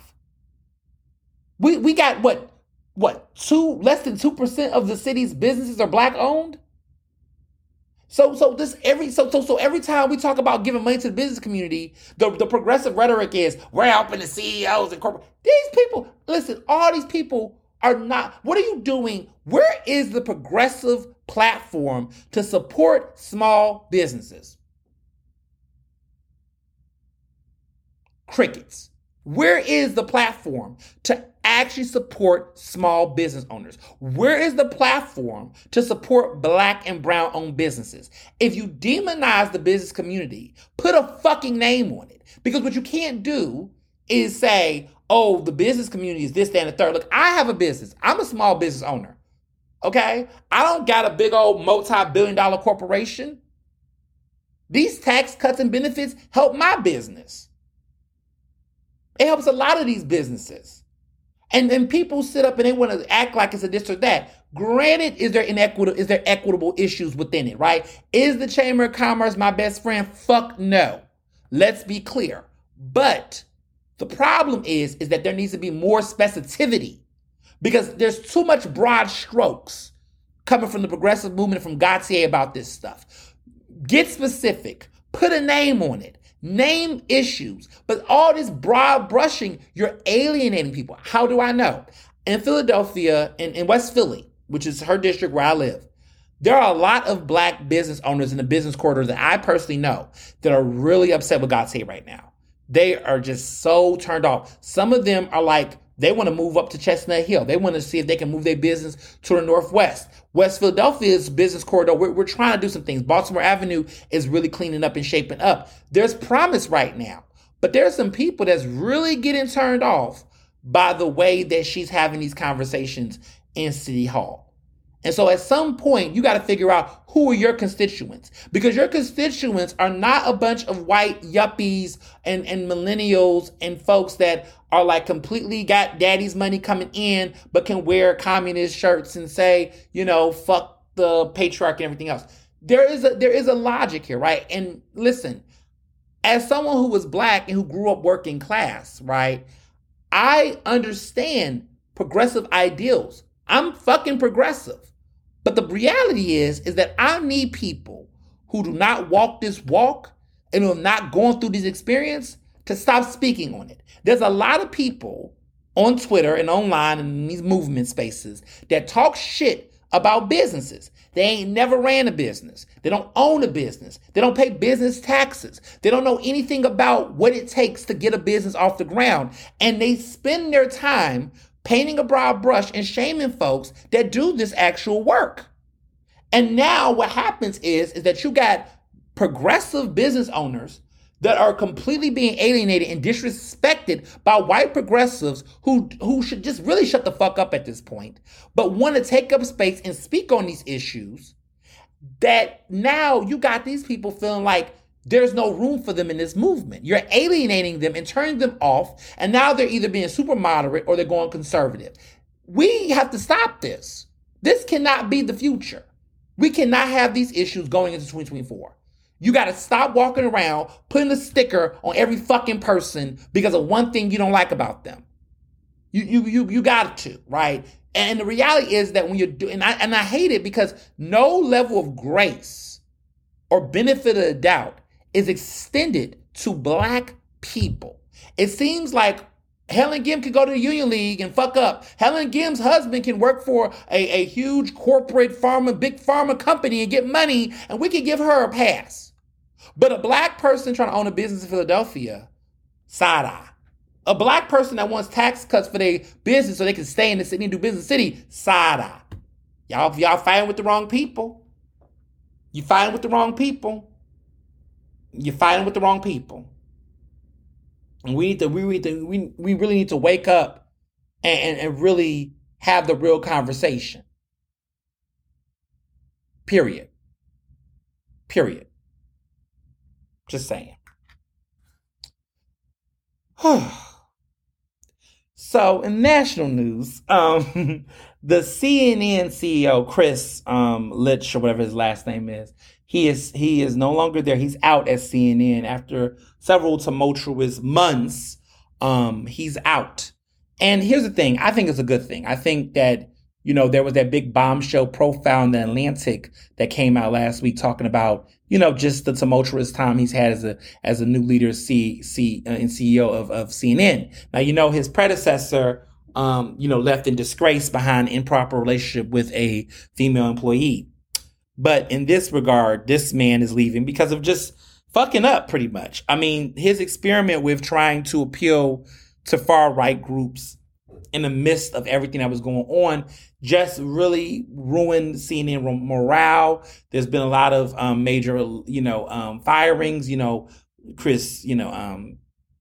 We we got what, what, two, less than two percent of the city's businesses are black-owned? So so this every so so so every time we talk about giving money to the business community, the, the progressive rhetoric is we're helping the C E Os and corporate. These people, listen, all these people are not. What are you doing? Where is the progressive platform to support small businesses? Crickets. Where is the platform to actually support small business owners? Where is the platform to support black and brown owned businesses? If you demonize the business community, put a fucking name on it. Because what you can't do is say, oh, the business community is this, that, and the third. Look, I have a business. I'm a small business owner. Okay? I don't got a big old multi-billion dollar corporation. These tax cuts and benefits help my business. It helps a lot of these businesses. And then people sit up and they want to act like it's a this or that. Granted, is there inequitable, is there equitable issues within it, right? Is the Chamber of Commerce my best friend? Fuck no. Let's be clear. But the problem is, is that there needs to be more specificity because there's too much broad strokes coming from the progressive movement from Gautier about this stuff. Get specific. Put a name on it. Name issues. But all this broad brushing, you're alienating people. How do I know? In Philadelphia, in, in West Philly, which is her district where I live, there are a lot of black business owners in the business corridor that I personally know that are really upset with Gautier right now. They are just so turned off. Some of them are like, they want to move up to Chestnut Hill. They want to see if they can move their business to the Northwest. West Philadelphia's business corridor, we're, we're trying to do some things. Baltimore Avenue is really cleaning up and shaping up. There's promise right now. But there's some people that's really getting turned off by the way that she's having these conversations in City Hall. And so at some point, you got to figure out who are your constituents, because your constituents are not a bunch of white yuppies and, and millennials and folks that are like completely got daddy's money coming in, but can wear communist shirts and say, you know, fuck the patriarch and everything else. There is a, there is a logic here, right? And listen, as someone who was black and who grew up working class, right, I understand progressive ideals. I'm fucking progressive. But the reality is, is that I need people who do not walk this walk and who have not gone through this experience to stop speaking on it. There's a lot of people on Twitter and online and in these movement spaces that talk shit about businesses. They ain't never ran a business. They don't own a business. They don't pay business taxes. They don't know anything about what it takes to get a business off the ground. And they spend their time painting a broad brush and shaming folks that do this actual work. And now what happens is, is that you got progressive business owners that are completely being alienated and disrespected by white progressives who, who should just really shut the fuck up at this point, but want to take up space and speak on these issues. That now you got these people feeling like there's no room for them in this movement. You're alienating them and turning them off, and now they're either being super moderate or they're going conservative. We have to stop this. This cannot be the future. We cannot have these issues going into twenty twenty-four. You got to stop walking around putting a sticker on every fucking person because of one thing you don't like about them. You you you you got to, right? And the reality is that when you're doing, and I, and I hate it because no level of grace or benefit of the doubt is extended to black people. It seems like Helen Gim could go to the Union League and fuck up. Helen Gim's husband can work for a, a huge corporate pharma, big pharma company and get money, and we can give her a pass. But a black person trying to own a business in Philadelphia, side eye. A black person that wants tax cuts for their business so they can stay in the city and do business in the city, side eye. Y'all, y'all fighting with the wrong people. You fighting with the wrong people. You're fighting with the wrong people. And we need to, we need to, we, we really need to wake up and, and, and really have the real conversation. Period. Period. Just saying. So in national news, um, the C N N C E O, Chris um, Litch, or whatever his last name is, he is he is no longer there. He's out at C N N after several tumultuous months. Um, he's out. And here's the thing. I think it's a good thing. I think that, you know, there was that big bombshell profile in the Atlantic that came out last week talking about, you know, just the tumultuous time he's had as a as a new leader, C, C, uh, and C E O of, of C N N. Now, you know, his predecessor, um, you know, left in disgrace behind improper relationship with a female employee. But in this regard, this man is leaving because of just fucking up pretty much. I mean, his experiment with trying to appeal to far right groups in the midst of everything that was going on just really ruined C N N morale. There's been a lot of um, major, you know, um, firings. You know, Chris, you know, um,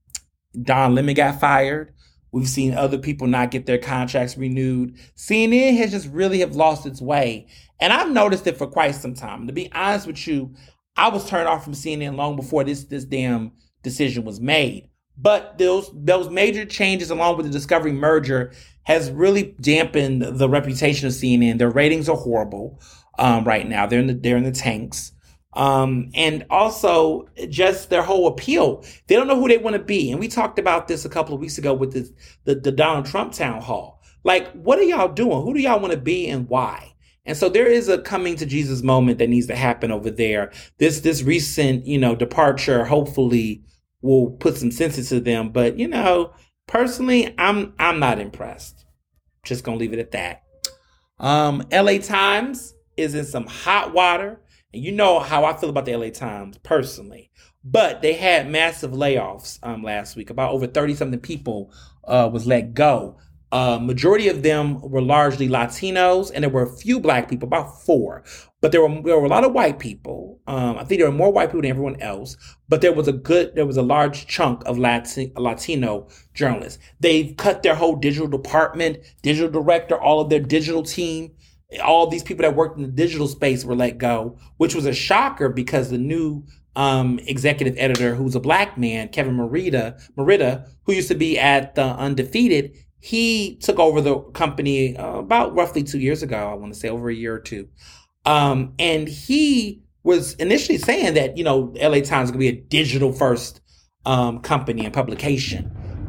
Don Lemon got fired. We've seen other people not get their contracts renewed. C N N has just really have lost its way. And I've noticed it for quite some time. To be honest with you, I was turned off from C N N long before this this damn decision was made. But those those major changes, along with the Discovery merger, has really dampened the reputation of C N N. Their ratings are horrible um, right now. They're in the they're in the tanks, um, and also just their whole appeal. They don't know who they want to be. And we talked about this a couple of weeks ago with this, the the Donald Trump town hall. Like, what are y'all doing? Who do y'all want to be, and why? And so there is a coming to Jesus moment that needs to happen over there. This this recent, you know, departure, hopefully, will put some sense into them. But, you know, personally, I'm I'm not impressed. Just gonna leave it at that. Um, L A Times is in some hot water. And you know how I feel about the L A Times personally. But they had massive layoffs um, last week. About over thirty-something people uh, was let go. Uh, majority of them were largely Latinos, and there were a few black people, about four. But there were there were a lot of white people. Um, I think there were more white people than everyone else. But there was a good, there was a large chunk of Latin, Latino journalists. They cut their whole digital department, digital director, all of their digital team. All these people that worked in the digital space were let go, which was a shocker because the new um, executive editor, who's a black man, Kevin Merida, Merida, who used to be at the Undefeated, he took over the company uh, about roughly two years ago. I want to say over a year or two. Um, and he was initially saying that, you know, L A Times is going to be a digital first um, company and publication.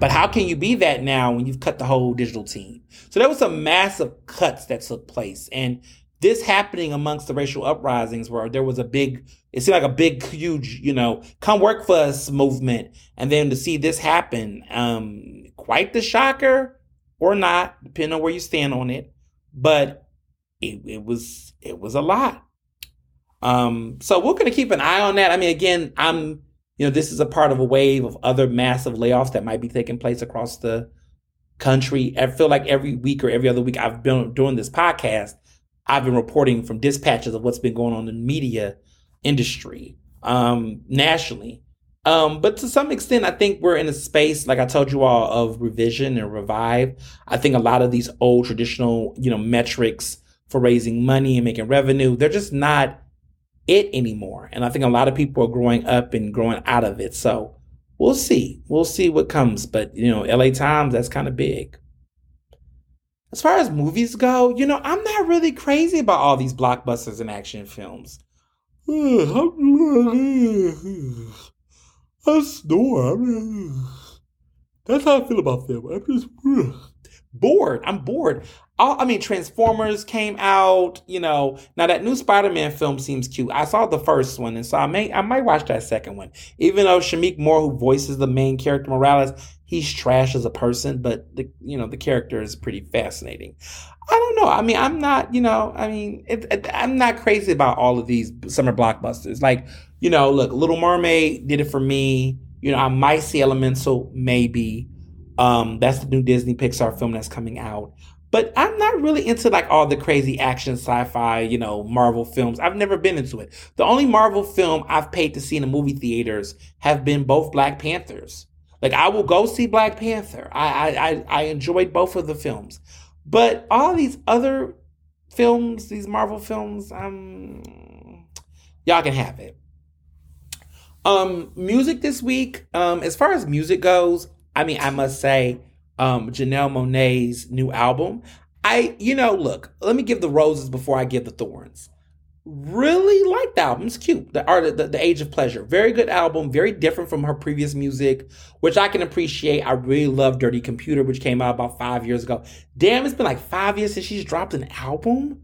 But how can you be that now when you've cut the whole digital team? So there was some massive cuts that took place. And this happening amongst the racial uprisings where there was a big, it seemed like a big, huge, you know, come work for us movement. And then to see this happen, um, quite the shocker or not, depending on where you stand on it. But it, it was, it was a lot. Um, so we're going to keep an eye on that. I mean, again, I'm, you know, this is a part of a wave of other massive layoffs that might be taking place across the country. I feel like every week or every other week I've been doing this podcast, I've been reporting from dispatches of what's been going on in the media industry um, nationally. Um, but to some extent, I think we're in a space, like I told you all, of revision and revive. I think a lot of these old traditional, you know, metrics for raising money and making revenue, they're just not it anymore. And I think a lot of people are growing up and growing out of it. So we'll see. We'll see what comes. But, you know, L A Times, that's kind of big. As far as movies go, you know, I'm not really crazy about all these blockbusters and action films. I snore. That's how I feel about them. I'm just bored. I'm bored. All, I mean, Transformers came out, you know. Now that new Spider-Man film seems cute. I saw the first one, and so I may I might watch that second one. Even though Shameik Moore, who voices the main character Morales, he's trash as a person, but the you know the character is pretty fascinating. I don't know. I mean, I'm not, you know, I mean, it, it, I'm not crazy about all of these summer blockbusters. Like, you know, look, Little Mermaid did it for me. You know, I might see Elemental, maybe. Um, that's the new Disney Pixar film that's coming out. But I'm not really into like all the crazy action, sci-fi, you know, Marvel films. I've never been into it. The only Marvel film I've paid to see in the movie theaters have been both Black Panthers. Like, I will go see Black Panther. I I I enjoyed both of the films. But all these other films, these Marvel films, um, y'all can have it. Um, music this week. Um, as far as music goes, I mean, I must say, um, Janelle Monáe's new album. I, you know, look, let me give the roses before I give the thorns. Really like the album. It's cute. The art, the, the Age of Pleasure. Very good album. Very different from her previous music, which I can appreciate. I really love Dirty Computer, which came out about five years ago. Damn, it's been like five years since she's dropped an album.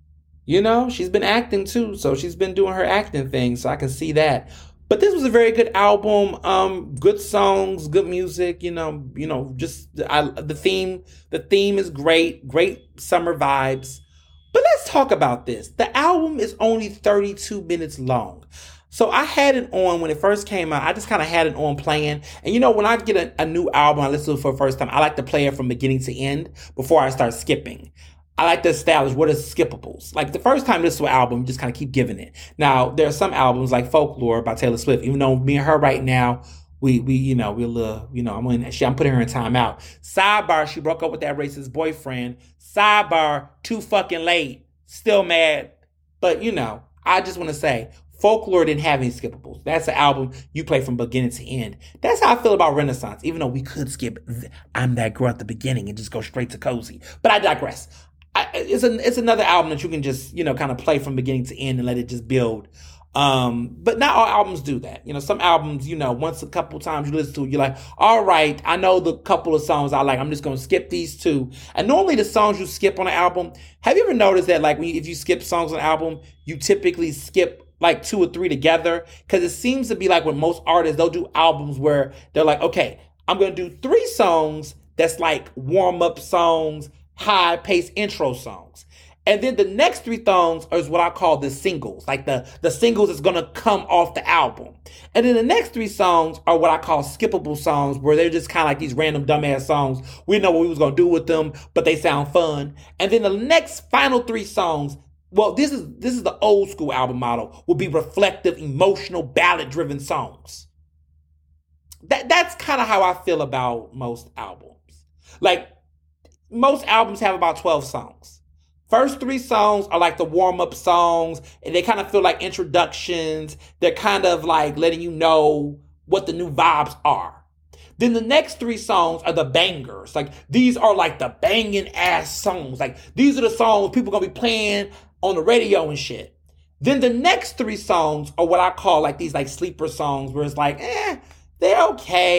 You know, she's been acting too, so she's been doing her acting thing, so I can see that. But this was a very good album. Um, good songs, good music. You know, you know, just I, the theme. The theme is great. Great summer vibes. But let's talk about this. The album is only thirty-two minutes long. So I had it on when it first came out. I just kind of had it on playing. And you know, when I get a, a new album, I listen to it for the first time, I like to play it from beginning to end before I start skipping. I like to establish what is skippables. Like the first time this was an album, you just kind of keep giving it. Now, there are some albums like Folklore by Taylor Swift, even though me and her right now, we, we, you know, we're a little, you know, I'm in, she, I'm putting her in timeout. Sidebar, she broke up with that racist boyfriend. Sidebar, too fucking late. Still mad. But, you know, I just want to say, Folklore didn't have any skippables. That's an album you play from beginning to end. That's how I feel about Renaissance, even though we could skip I'm That Girl at the beginning and just go straight to Cozy. But I digress. I, it's, an, it's another album that you can just, you know, kind of play from beginning to end and let it just build. Um, but not all albums do that. You know, some albums, you know, once a couple times you listen to it, you're like, all right, I know the couple of songs I like. I'm just going to skip these two. And normally the songs you skip on an album, have you ever noticed that like when you, if you skip songs on an album, you typically skip like two or three together? Because it seems to be like with most artists, they'll do albums where they're like, okay, I'm going to do three songs that's like warm-up songs, high-paced intro songs. And then the next three songs is what I call the singles, like the, the singles that's going to come off the album. And then the next three songs are what I call skippable songs, where they're just kind of like these random dumbass songs. We didn't know what we was going to do with them, but they sound fun. And then the next final three songs, well, this is this is the old school album model, will be reflective, emotional, ballad-driven songs. That That's kind of how I feel about most albums. Like, most albums have about twelve songs. First three songs are like the warm-up songs, and they kind of feel like introductions. They're kind of like letting you know what the new vibes are. Then the next three songs are the bangers. Like, these are like the banging ass songs. Like, these are the songs people are going to be playing on the radio and shit. Then the next three songs are what I call like these like sleeper songs, where it's like, eh, they're okay.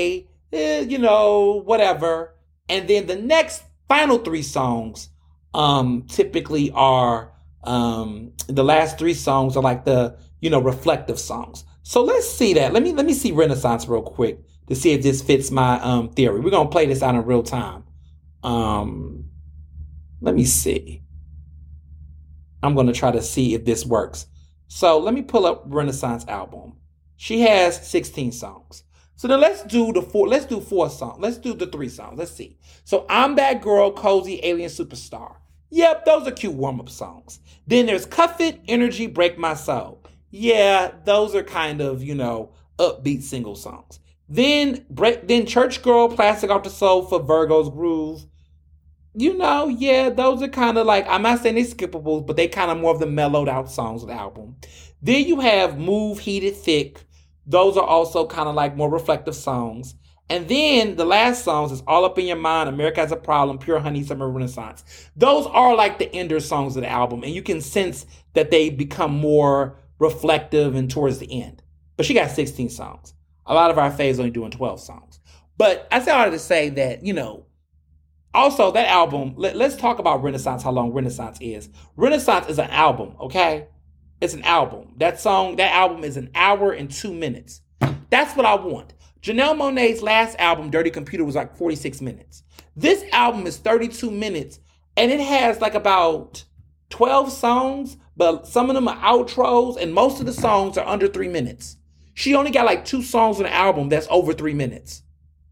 eh, you know, whatever. And then the next final three songs um typically are um the last three songs are like the, you know, reflective songs. So let's see that. Let me let me see Renaissance real quick to see if this fits my um theory. We're gonna play this out in real time. Um let me see. I'm going to try to see if this works. So let me pull up Renaissance album. She has sixteen songs. So then let's do the four, let's do four songs. Let's do the three songs. Let's see. So I'm That Girl, Cozy, Alien Superstar. Yep, those are cute warm-up songs. Then there's Cuff It, Energy, Break My Soul. Yeah, those are kind of, you know, upbeat single songs. Then break then Church Girl, Plastic Off the Soul for Virgo's Groove. You know, yeah, those are kind of like, I'm not saying they're skippable, but they kind of more of the mellowed out songs of the album. Then you have Move, Heated, Thick. Those are also kind of like more reflective songs. And then the last songs is All Up in Your Mind, America Has a Problem, Pure Honey, Summer Renaissance. Those are like the ender songs of the album. And you can sense that they become more reflective and towards the end. But she got sixteen songs. A lot of our faves only doing twelve songs. But I say all to say that, you know, also, that album, let, let's talk about Renaissance, how long Renaissance is. Renaissance is an album, okay? It's an album. That song, that album is an hour and two minutes. That's what I want. Janelle Monáe's last album, Dirty Computer, was like forty-six minutes. This album is thirty-two minutes, and it has like about twelve songs, but some of them are outros, and most of the songs are under three minutes. She only got like two songs on the album that's over three minutes.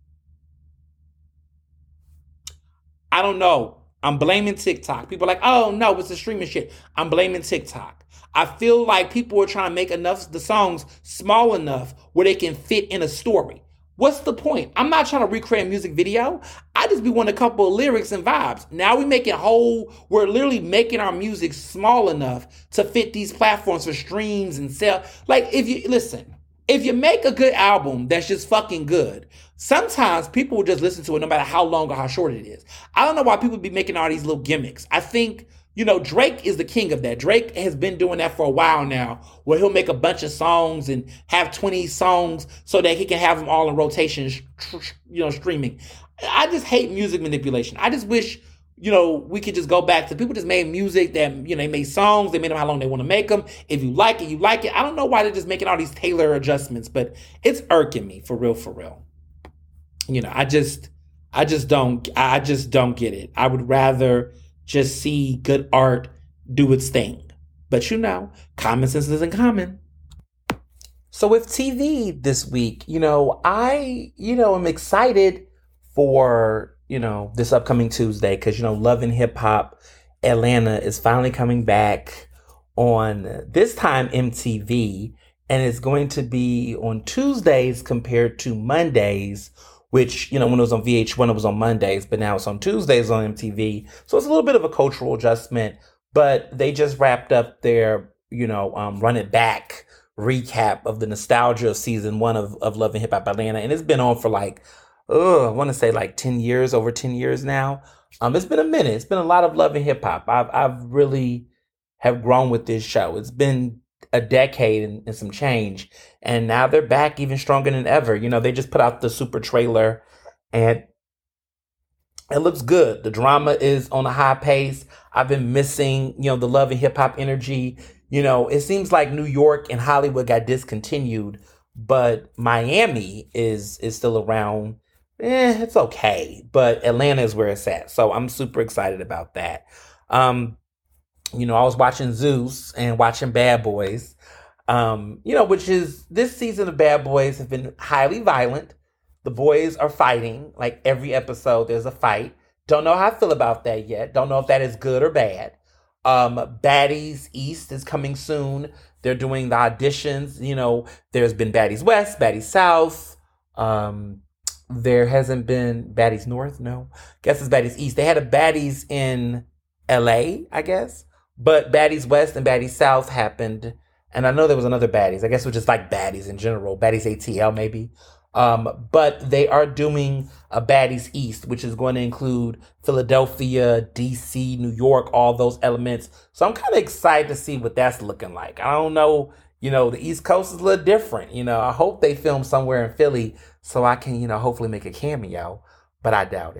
I don't know. I'm blaming TikTok. People are like, oh no, it's the streaming shit. I'm blaming TikTok. I feel like people are trying to make enough the songs small enough where they can fit in a story. What's the point? I'm not trying to recreate a music video. I just be wanting a couple of lyrics and vibes. Now we make it whole. We're literally making our music small enough to fit these platforms for streams and sell. Like, if you listen, if you make a good album that's just fucking good, sometimes people will just listen to it no matter how long or how short it is. I don't know why people be making all these little gimmicks. I think, you know, Drake is the king of that. Drake has been doing that for a while now, where he'll make a bunch of songs and have twenty songs so that he can have them all in rotation, you know, streaming. I just hate music manipulation. I just wish, you know, we could just go back to people just made music that, you know, they made songs, they made them how long they want to make them. If you like it, you like it. I don't know why they're just making all these tailor adjustments, but it's irking me for real, for real. You know, I just, I just don't, I just don't get it. I would rather just see good art do its thing. But you know, common sense isn't common. So with T V this week, you know, I, you know, am excited for, you know, this upcoming Tuesday because, you know, Love and Hip Hop Atlanta is finally coming back on this time M T V, and it's going to be on Tuesdays compared to Mondays, which, you know, when it was on V H one, it was on Mondays, but now it's on Tuesdays on M T V. So it's a little bit of a cultural adjustment, but they just wrapped up their, you know, um, Run It Back recap of the nostalgia of season one of, of Love and Hip Hop Atlanta. And it's been on for like, oh, I want to say like ten years, over ten years now. Um, it's been a minute. It's been a lot of Love and Hip Hop. I've, I've really have grown with this show. It's been a decade and, and some change. And now they're back even stronger than ever. You know, they just put out the super trailer and it looks good. The drama is on a high pace. I've been missing, you know, the Love and Hip Hop energy. You know, it seems like New York and Hollywood got discontinued, but Miami is is still around. Eh, it's okay. But Atlanta is where it's at. So I'm super excited about that. Um, you know, I was watching Zeus and watching Bad Boys. Um, you know, which is this season of Bad Boys have been highly violent. The boys are fighting. Like every episode, there's a fight. Don't know how I feel about that yet. Don't know if that is good or bad. Um, Baddies East is coming soon. They're doing the auditions. You know, there's been Baddies West, Baddies South. Um, there hasn't been Baddies North. No, guess it's Baddies East. They had a Baddies in L A, I guess, but Baddies West and Baddies South happened. And I know there was another Baddies. I guess it was just like Baddies in general. Baddies A T L maybe. Um, but they are doing a Baddies East, which is going to include Philadelphia, D C, New York, all those elements. So I'm kind of excited to see what that's looking like. I don't know, you know, the East Coast is a little different. You know, I hope they film somewhere in Philly so I can, you know, hopefully make a cameo, but I doubt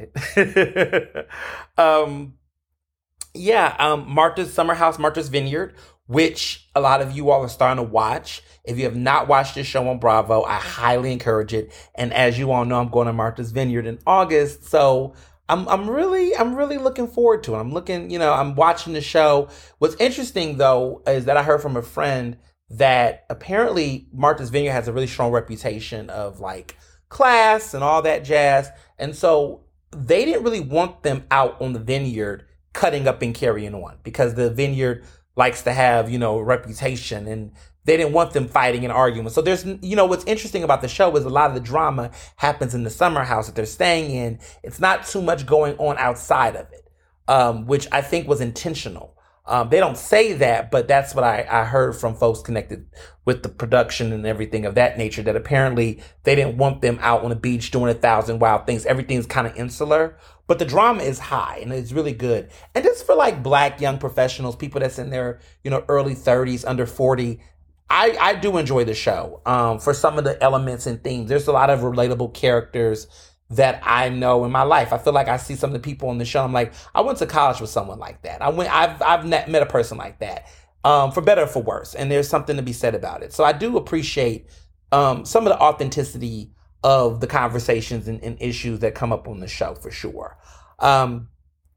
it. um, yeah, um, Martha's Summer House, Martha's Vineyard, which a lot of you all are starting to watch. If you have not watched this show on Bravo, I highly encourage it. And as you all know, I'm going to Martha's Vineyard in August, so I'm I'm really I'm really looking forward to it. I'm looking, you know, I'm watching the show. What's interesting though is that I heard from a friend that apparently Martha's Vineyard has a really strong reputation of like class and all that jazz, and so they didn't really want them out on the vineyard cutting up and carrying on because the vineyard likes to have, you know, reputation, and they didn't want them fighting and arguing. So there's, you know, what's interesting about the show is a lot of the drama happens in the summer house that they're staying in. It's not too much going on outside of it, um, which I think was intentional. Um, they don't say that, but that's what I, I heard from folks connected with the production and everything of that nature, that apparently they didn't want them out on the beach doing a thousand wild things. Everything's kind of insular, but the drama is high and it's really good. And just for like black young professionals, people that's in their, you know, early thirties, under forty, I, I do enjoy the show um, for some of the elements and themes. There's a lot of relatable characters that I know in my life. I feel like I see some of the people on the show. I'm like, I went to college with someone like that. I went, I've, I've met, met a person like that, um, for better or for worse. And there's something to be said about it. So I do appreciate um, some of the authenticity of the conversations and, and issues that come up on the show for sure. Um,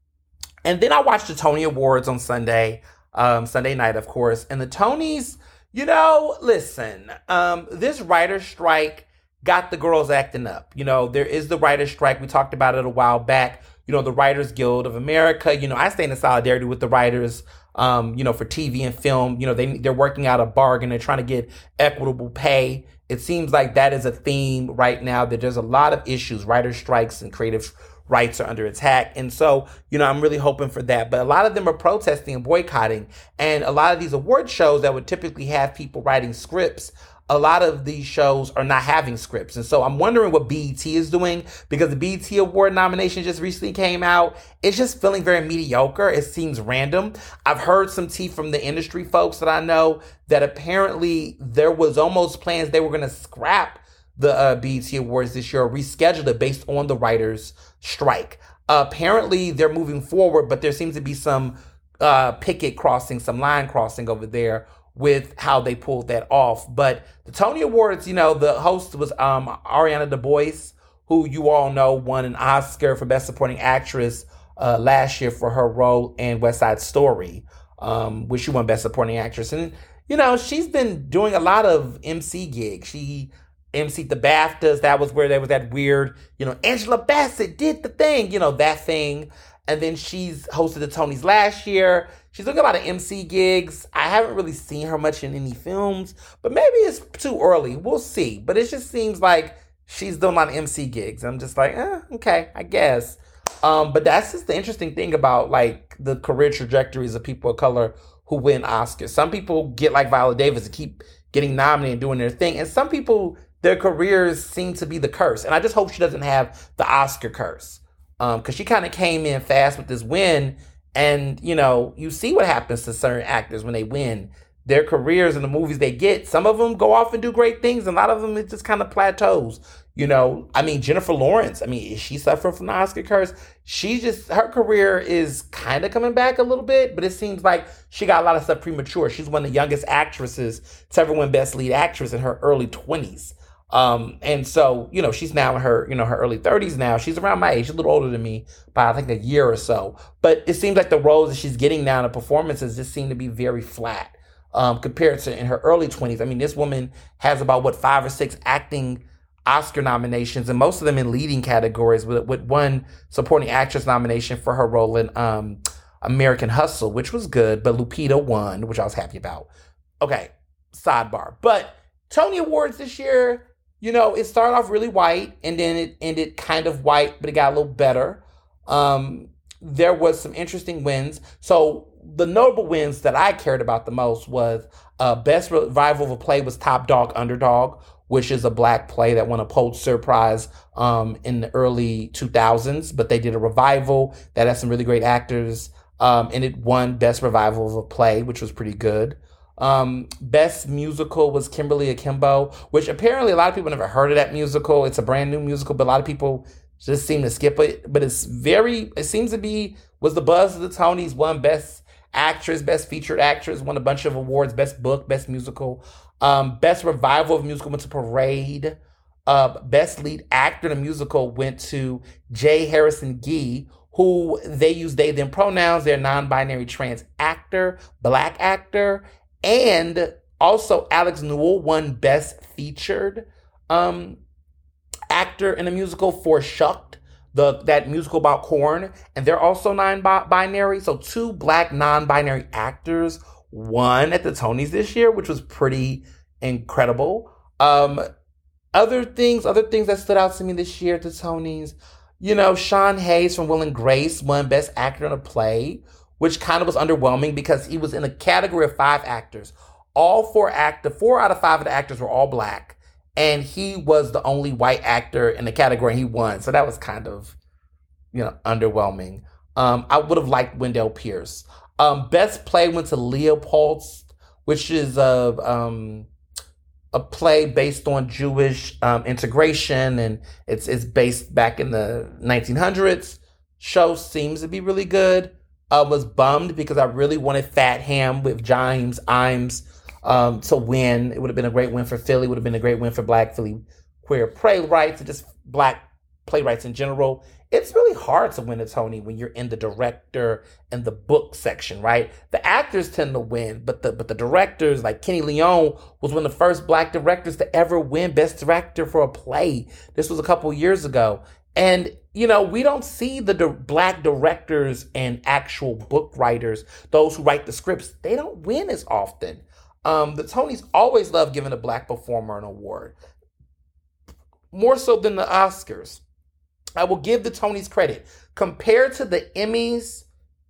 and then I watched the Tony Awards on Sunday, um, Sunday night, of course. And the Tonys, you know, listen, um, this writer's strike got the girls acting up. You know, there is the writer's strike. We talked about it a while back. You know, the Writers Guild of America. You know, I stand in solidarity with the writers, um, you know, for T V and film. You know, they, they're working out a bargain. They're trying to get equitable pay. It seems like that is a theme right now, that there's a lot of issues. Writer strikes and creative rights are under attack. And so, you know, I'm really hoping for that. But a lot of them are protesting and boycotting. And a lot of these award shows that would typically have people writing scripts, a lot of these shows are not having scripts. And so I'm wondering what B E T is doing, because the B E T award nomination just recently came out. It's just feeling very mediocre. It seems random. I've heard some tea from the industry folks that I know that apparently there was almost plans they were going to scrap the uh, B E T awards this year, or reschedule it based on the writers' strike. Uh, apparently they're moving forward, but there seems to be some uh, picket crossing, some line crossing over there with how they pulled that off. But the Tony Awards, you know, the host was um, Ariana DeBose, who you all know won an Oscar for Best Supporting Actress uh, last year for her role in West Side Story, um, which she won Best Supporting Actress. And, you know, she's been doing a lot of M C gigs. She emceed the BAFTAs. That was where there was that weird, you know, Angela Bassett did the thing, you know, that thing. And then she's hosted the Tonys last year. She's doing a lot of M C gigs. I haven't really seen her much in any films, but maybe it's too early. We'll see. But it just seems like she's doing a lot of M C gigs. I'm just like, eh, okay, I guess. Um, but that's just the interesting thing about like the career trajectories of people of color who win Oscars. Some people get like Viola Davis and keep getting nominated and doing their thing. And some people, their careers seem to be the curse. And I just hope she doesn't have the Oscar curse. Um, because she kind of came in fast with this win. And, you know, you see what happens to certain actors when they win. Their careers and the movies they get, some of them go off and do great things. And a lot of them, it just kind of plateaus. You know, I mean, Jennifer Lawrence, I mean, is she suffering from the Oscar curse? She just, her career is kind of coming back a little bit, but it seems like she got a lot of stuff premature. She's one of the youngest actresses to ever win Best Lead Actress in her early twenties. Um, and so, you know, she's now in her, you know, her early thirties now. She's around my age, a little older than me by, I think, a year or so. But it seems like the roles that she's getting now, the performances just seem to be very flat um, compared to in her early twenties. I mean, this woman has about, what, five or six acting Oscar nominations, and most of them in leading categories, with, with one supporting actress nomination for her role in um, American Hustle, which was good, but Lupita won, which I was happy about. Okay, sidebar. But Tony Awards this year, you know, it started off really white, and then it ended kind of white, but it got a little better. Um, there was some interesting wins. So the notable wins that I cared about the most was uh, Best Revival of a Play was Top Dog Underdog, which is a black play that won a Pulitzer Prize um, in the early two thousands. But they did a revival that had some really great actors, um, and it won Best Revival of a Play, which was pretty good. Um, best musical was Kimberly Akimbo, which apparently a lot of people never heard of that musical. It's a brand new musical, but a lot of people just seem to skip it. But it's very, it seems to be, was the buzz of the Tonys, won best actress, best featured actress, won a bunch of awards, best book, best musical. Um, best revival of musical went to Parade. Uh, best lead actor in a musical went to J. Harrison Ghee, who they use they, them pronouns. They're a non-binary trans actor, black actor. And also Alex Newell won best featured um, actor in a musical for Shucked, the that musical about corn. And they're also non-binary. So two black non-binary actors won at the Tonys this year, which was pretty incredible. Um, other things, other things that stood out to me this year at the Tonys, you know, Sean Hayes from Will and Grace won Best Actor in a Play, which kind of was underwhelming because he was in a category of five actors. All four actor, four out of five of the actors were all black, and he was the only white actor in the category, and he won. So that was kind of, you know, underwhelming. Um, I would have liked Wendell Pierce. Um, Best Play went to Leopold's, which is a um, a play based on Jewish um, integration, and it's it's based back in the nineteen hundreds. Show seems to be really good. I was bummed because I really wanted Fat Ham with James Imes um, to win. It would have been a great win for Philly. It would have been a great win for Black Philly queer playwrights and just Black playwrights in general. It's really hard to win a Tony when you're in the director and the book section, right? The actors tend to win, but the but the directors, like Kenny Leon, was one of the first Black directors to ever win Best Director for a play. This was a couple years ago. And, you know, we don't see the di- Black directors and actual book writers, those who write the scripts, they don't win as often. Um, the Tonys always love giving a Black performer an award, more so than the Oscars. I will give the Tonys credit. Compared to the Emmys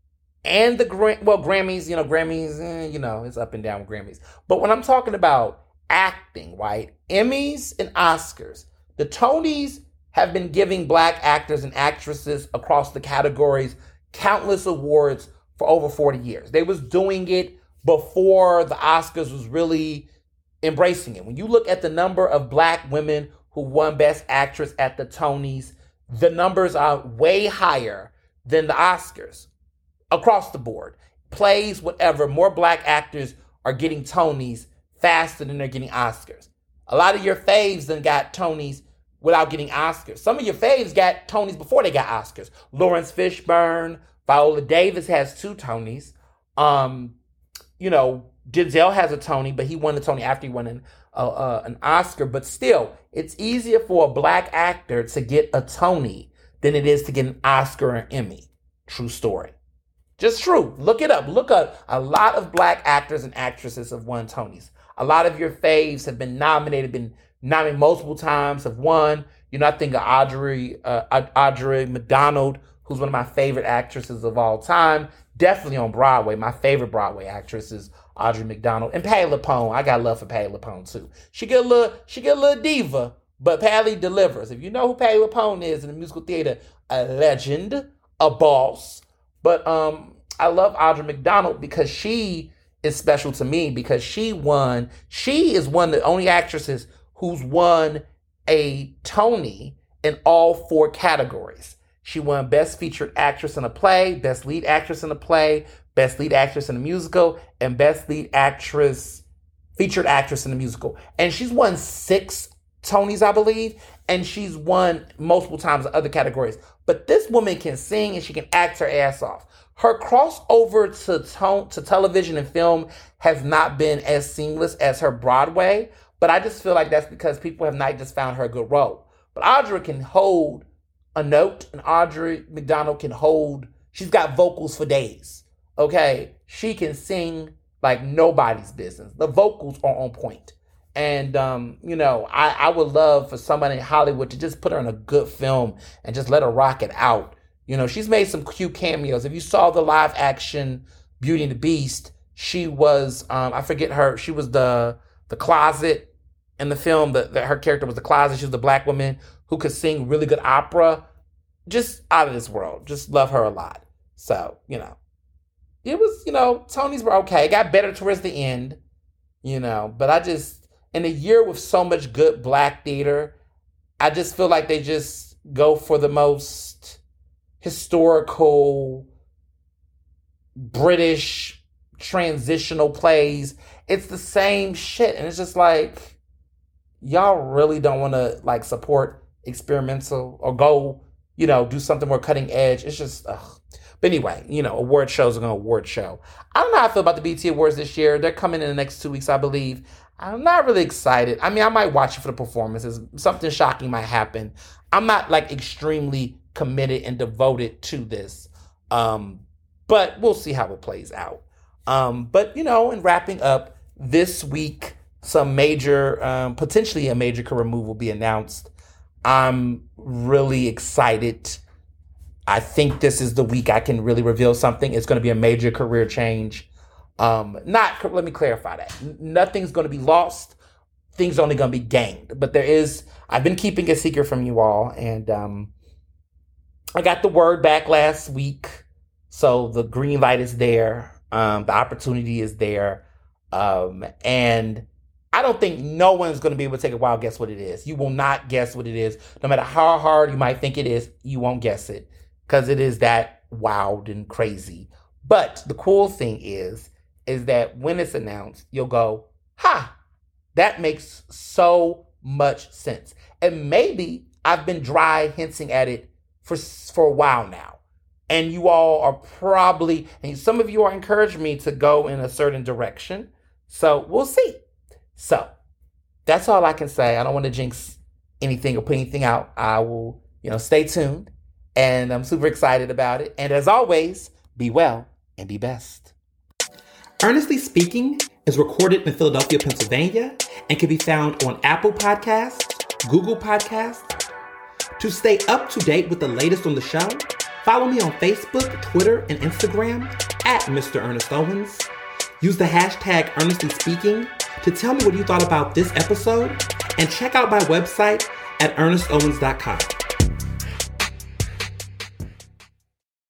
and the, well, Grammys, you know, Grammys, eh, you know, it's up and down with Grammys. But when I'm talking about acting, right, Emmys and Oscars, the Tonys have been giving Black actors and actresses across the categories countless awards for over forty years. They was doing it before the Oscars was really embracing it. When you look at the number of Black women who won Best Actress at the Tonys, the numbers are way higher than the Oscars across the board. Plays, whatever, more Black actors are getting Tonys faster than they're getting Oscars. A lot of your faves then got Tonys without getting Oscars. Some of your faves got Tonys before they got Oscars. Lawrence Fishburne, Viola Davis has two Tonys. Um, you know, Denzel has a Tony, but he won the Tony after he won an, uh, uh, an Oscar. But still, it's easier for a Black actor to get a Tony than it is to get an Oscar or an Emmy. True story. Just true. Look it up. Look up. A lot of Black actors and actresses have won Tonys. A lot of your faves have been nominated, been nominated multiple times, have won. You know, I think of Audrey, uh, Audrey McDonald, who's one of my favorite actresses of all time. Definitely on Broadway. My favorite Broadway actress is Audrey McDonald. And Patti LuPone. I got love for Patti LuPone too. She get a little, she get a little diva, but Patti delivers. If you know who Patti LuPone is in the musical theater, a legend, a boss. But um, I love Audrey McDonald because she is special to me because she won. She is one of the only actresses who's won a Tony in all four categories. She won Best Featured Actress in a Play, Best Lead Actress in a Play, Best Lead Actress in a Musical, and Best Lead Actress, Featured Actress in a Musical. And she's won six Tonys, I believe, and she's won multiple times in other categories. But this woman can sing and she can act her ass off. Her crossover to tone, to television and film has not been as seamless as her Broadway, but I just feel like that's because people have not just found her a good role. But Audrey can hold a note, and Audrey McDonald can hold, she's got vocals for days, okay? She can sing like nobody's business. The vocals are on point. And, um, you know, I, I would love for somebody in Hollywood to just put her in a good film and just let her rock it out. You know, she's made some cute cameos. If you saw the live action Beauty and the Beast, she was, um, I forget her, she was the the closet in the film. That her character was the closet. She was the Black woman who could sing really good opera. Just out of this world. Just love her a lot. So, you know, it was, you know, Tonys were okay. It got better towards the end. you know. But I just, in a year with so much good Black theater, I just feel like they just go for the most historical British transitional plays. It's the same shit. And it's just like, y'all really don't want to like support experimental or go, you know, do something more cutting edge. It's just, ugh. But anyway, you know, award shows are going to award show. I don't know how I feel about the B E T Awards this year. They're coming in the next two weeks, I believe. I'm not really excited. I mean, I might watch it for the performances. Something shocking might happen. I'm not like extremely committed and devoted to this. Um, but we'll see how it plays out. Um, but, you know, in wrapping up this week, some major, um, potentially a major career move will be announced. I'm really excited. I think this is the week I can really reveal something. It's going to be a major career change. Um, not, let me clarify that. Nothing's going to be lost. Things are only going to be gained. But there is, I've been keeping a secret from you all. And um, I got the word back last week. So the green light is there. Um, the opportunity is there. Um, and I don't think no one's going to be able to take a wild guess what it is. You will not guess what it is. No matter how hard you might think it is, you won't guess it. Because it is that wild and crazy. But the cool thing is, is that when it's announced, you'll go, ha, that makes so much sense. And maybe I've been dry hinting at it for, for a while now. And you all are probably, and some of you are encouraging me to go in a certain direction. So we'll see. So that's all I can say. I don't want to jinx anything or put anything out. I will, you know, stay tuned. And I'm super excited about it. And as always, be well and be best. Earnestly Speaking is recorded in Philadelphia, Pennsylvania, and can be found on Apple Podcasts, Google Podcasts. To stay up to date with the latest on the show, follow me on Facebook, Twitter, and Instagram at Mister Ernest Owens. Use the hashtag Earnestly Speaking to tell me what you thought about this episode, and check out my website at ernest owens dot com.